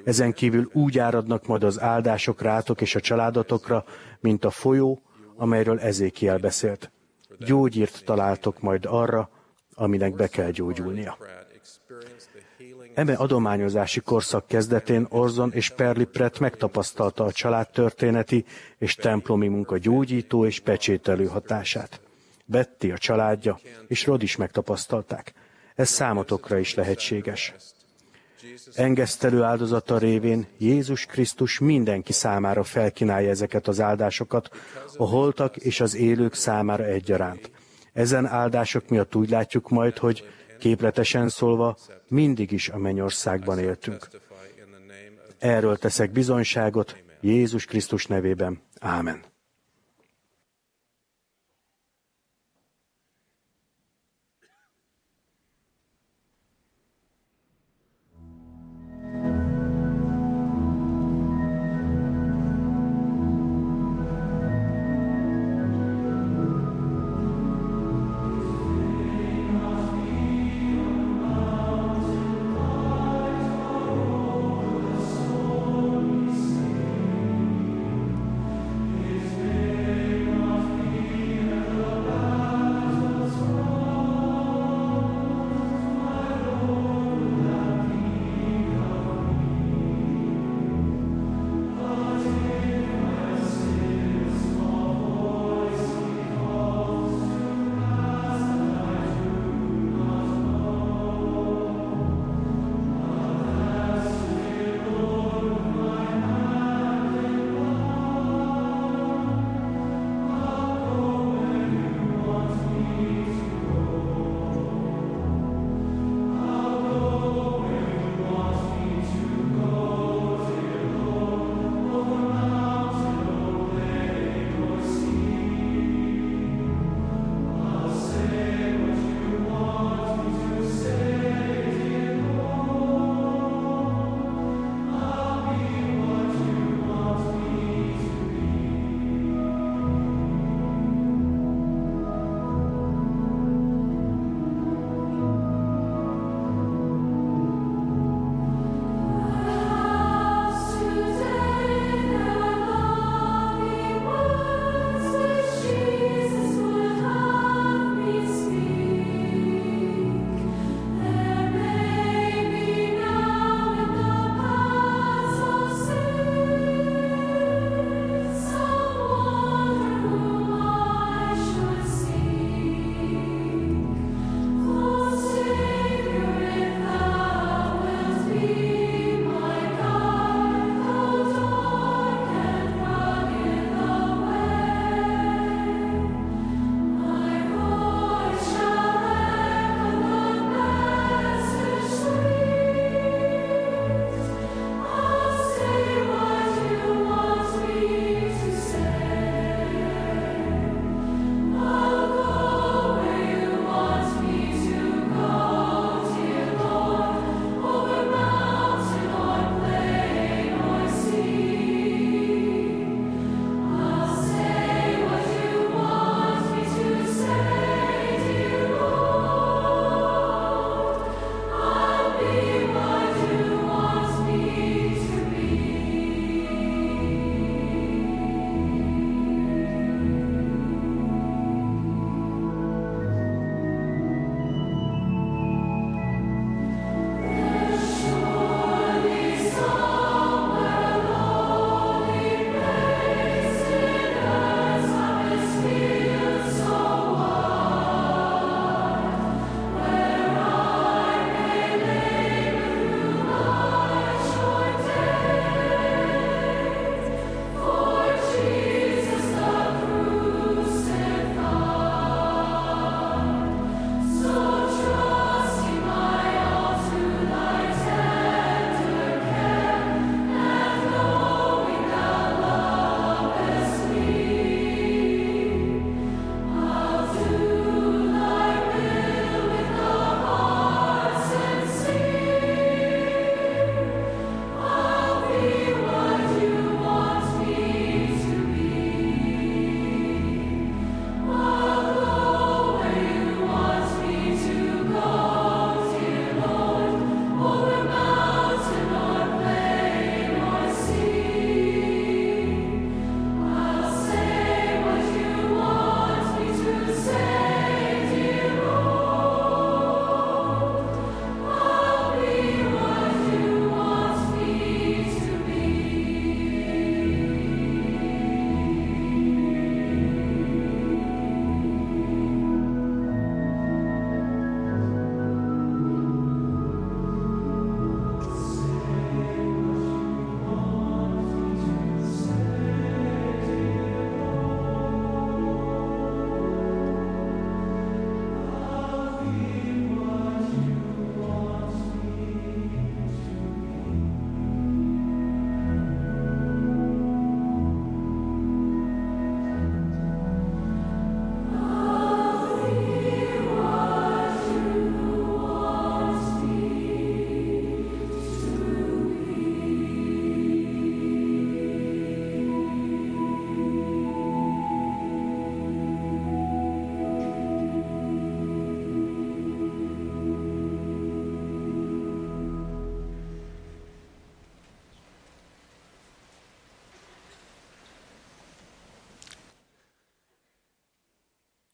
Speaker 7: Ezen kívül úgy áradnak majd az áldások rátok és a családotokra, mint a folyó, amelyről Ezékiel beszélt. Gyógyírt találtok majd arra, aminek be kell gyógyulnia. Eme adományozási korszak kezdetén Orzon és Perlipret megtapasztalta a családtörténeti és templomi munka gyógyító és pecsételő hatását. Betty, a családja, és Rod is megtapasztalták. Ez számotokra is lehetséges. Engesztelő áldozata révén Jézus Krisztus mindenki számára felkínálja ezeket az áldásokat, a holtak és az élők számára egyaránt. Ezen áldások miatt úgy látjuk majd, hogy képletesen szólva mindig is a mennyországban éltünk. Erről teszek bizonyságot Jézus Krisztus nevében. Ámen.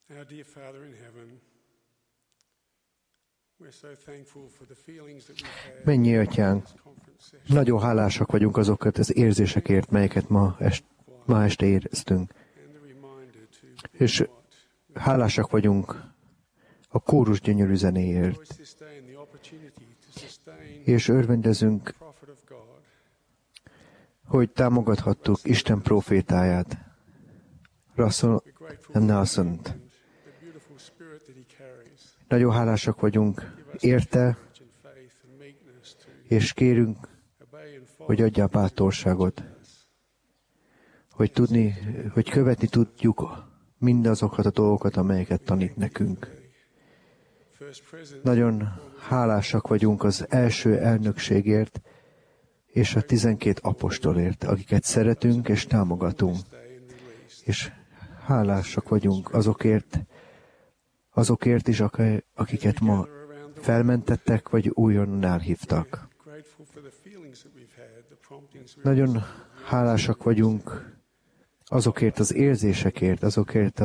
Speaker 11: Our dear Father in heaven, we're so thankful for the feelings that we've had.
Speaker 1: Mennyi Atyánk, nagyon hálásak vagyunk azokat az érzésekért, melyeket ma este éreztünk. És hálásak vagyunk a kórus gyönyörű zenéért. És örvendezünk, hogy támogathattuk Isten profétáját, Russell Nelson-t. Nagyon hálásak vagyunk érte, és kérünk, hogy adjál bátorságot, hogy követni tudjuk mindazokat a dolgokat, amelyeket tanít nekünk. Nagyon hálásak vagyunk az első elnökségért és a 12 apostolért, akiket szeretünk és támogatunk. És hálásak vagyunk azokért is, akiket ma felmentettek, vagy újonnan elhívtak. Nagyon hálásak vagyunk azokért az érzésekért, azokért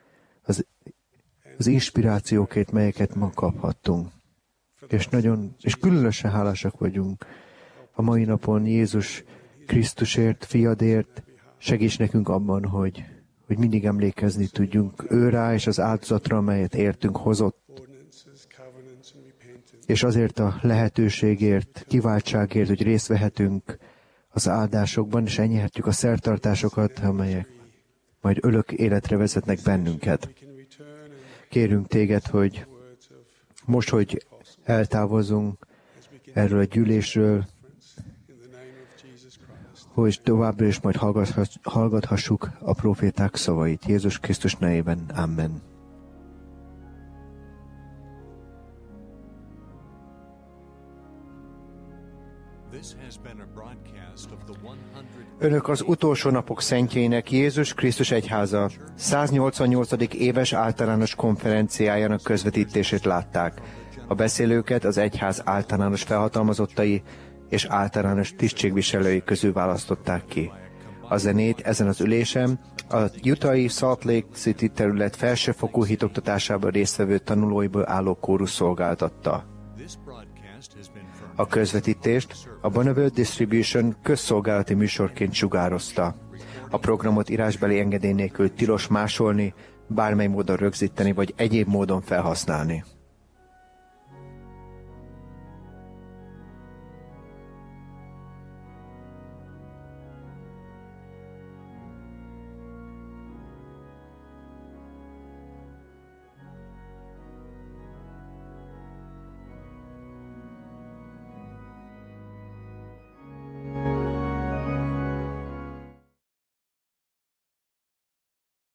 Speaker 1: az inspirációkért, melyeket ma kaphattunk. És különösen hálásak vagyunk a mai napon Jézus Krisztusért, fiadért. Segíts nekünk abban, hogy mindig emlékezni tudjunk ő rá, és az áldozatra, amelyet értünk hozott. És azért a lehetőségért, kiváltságért, hogy részt vehetünk az áldásokban, és elnyerhetjük a szertartásokat, amelyek majd örök életre vezetnek bennünket. Kérünk téged, hogy most, hogy eltávozunk erről a gyűlésről, hogy továbbra is majd hallgathassuk a proféták szavait. Jézus Krisztus nevében. Amen. Önök az utolsó napok szentjeinek Jézus Krisztus egyháza 188. éves általános konferenciájának közvetítését látták. A beszélőket az egyház általános felhatalmazottai és általános tisztségviselői közül választották ki. A zenét ezen az ülésen a Utah-i Salt Lake City terület felsőfokú hitoktatásában résztvevő tanulóiból álló kórus szolgáltatta. A közvetítést a Bonneville Distribution közszolgálati műsorként sugározta. A programot írásbeli engedély nélkül tilos másolni, bármely módon rögzíteni vagy egyéb módon felhasználni.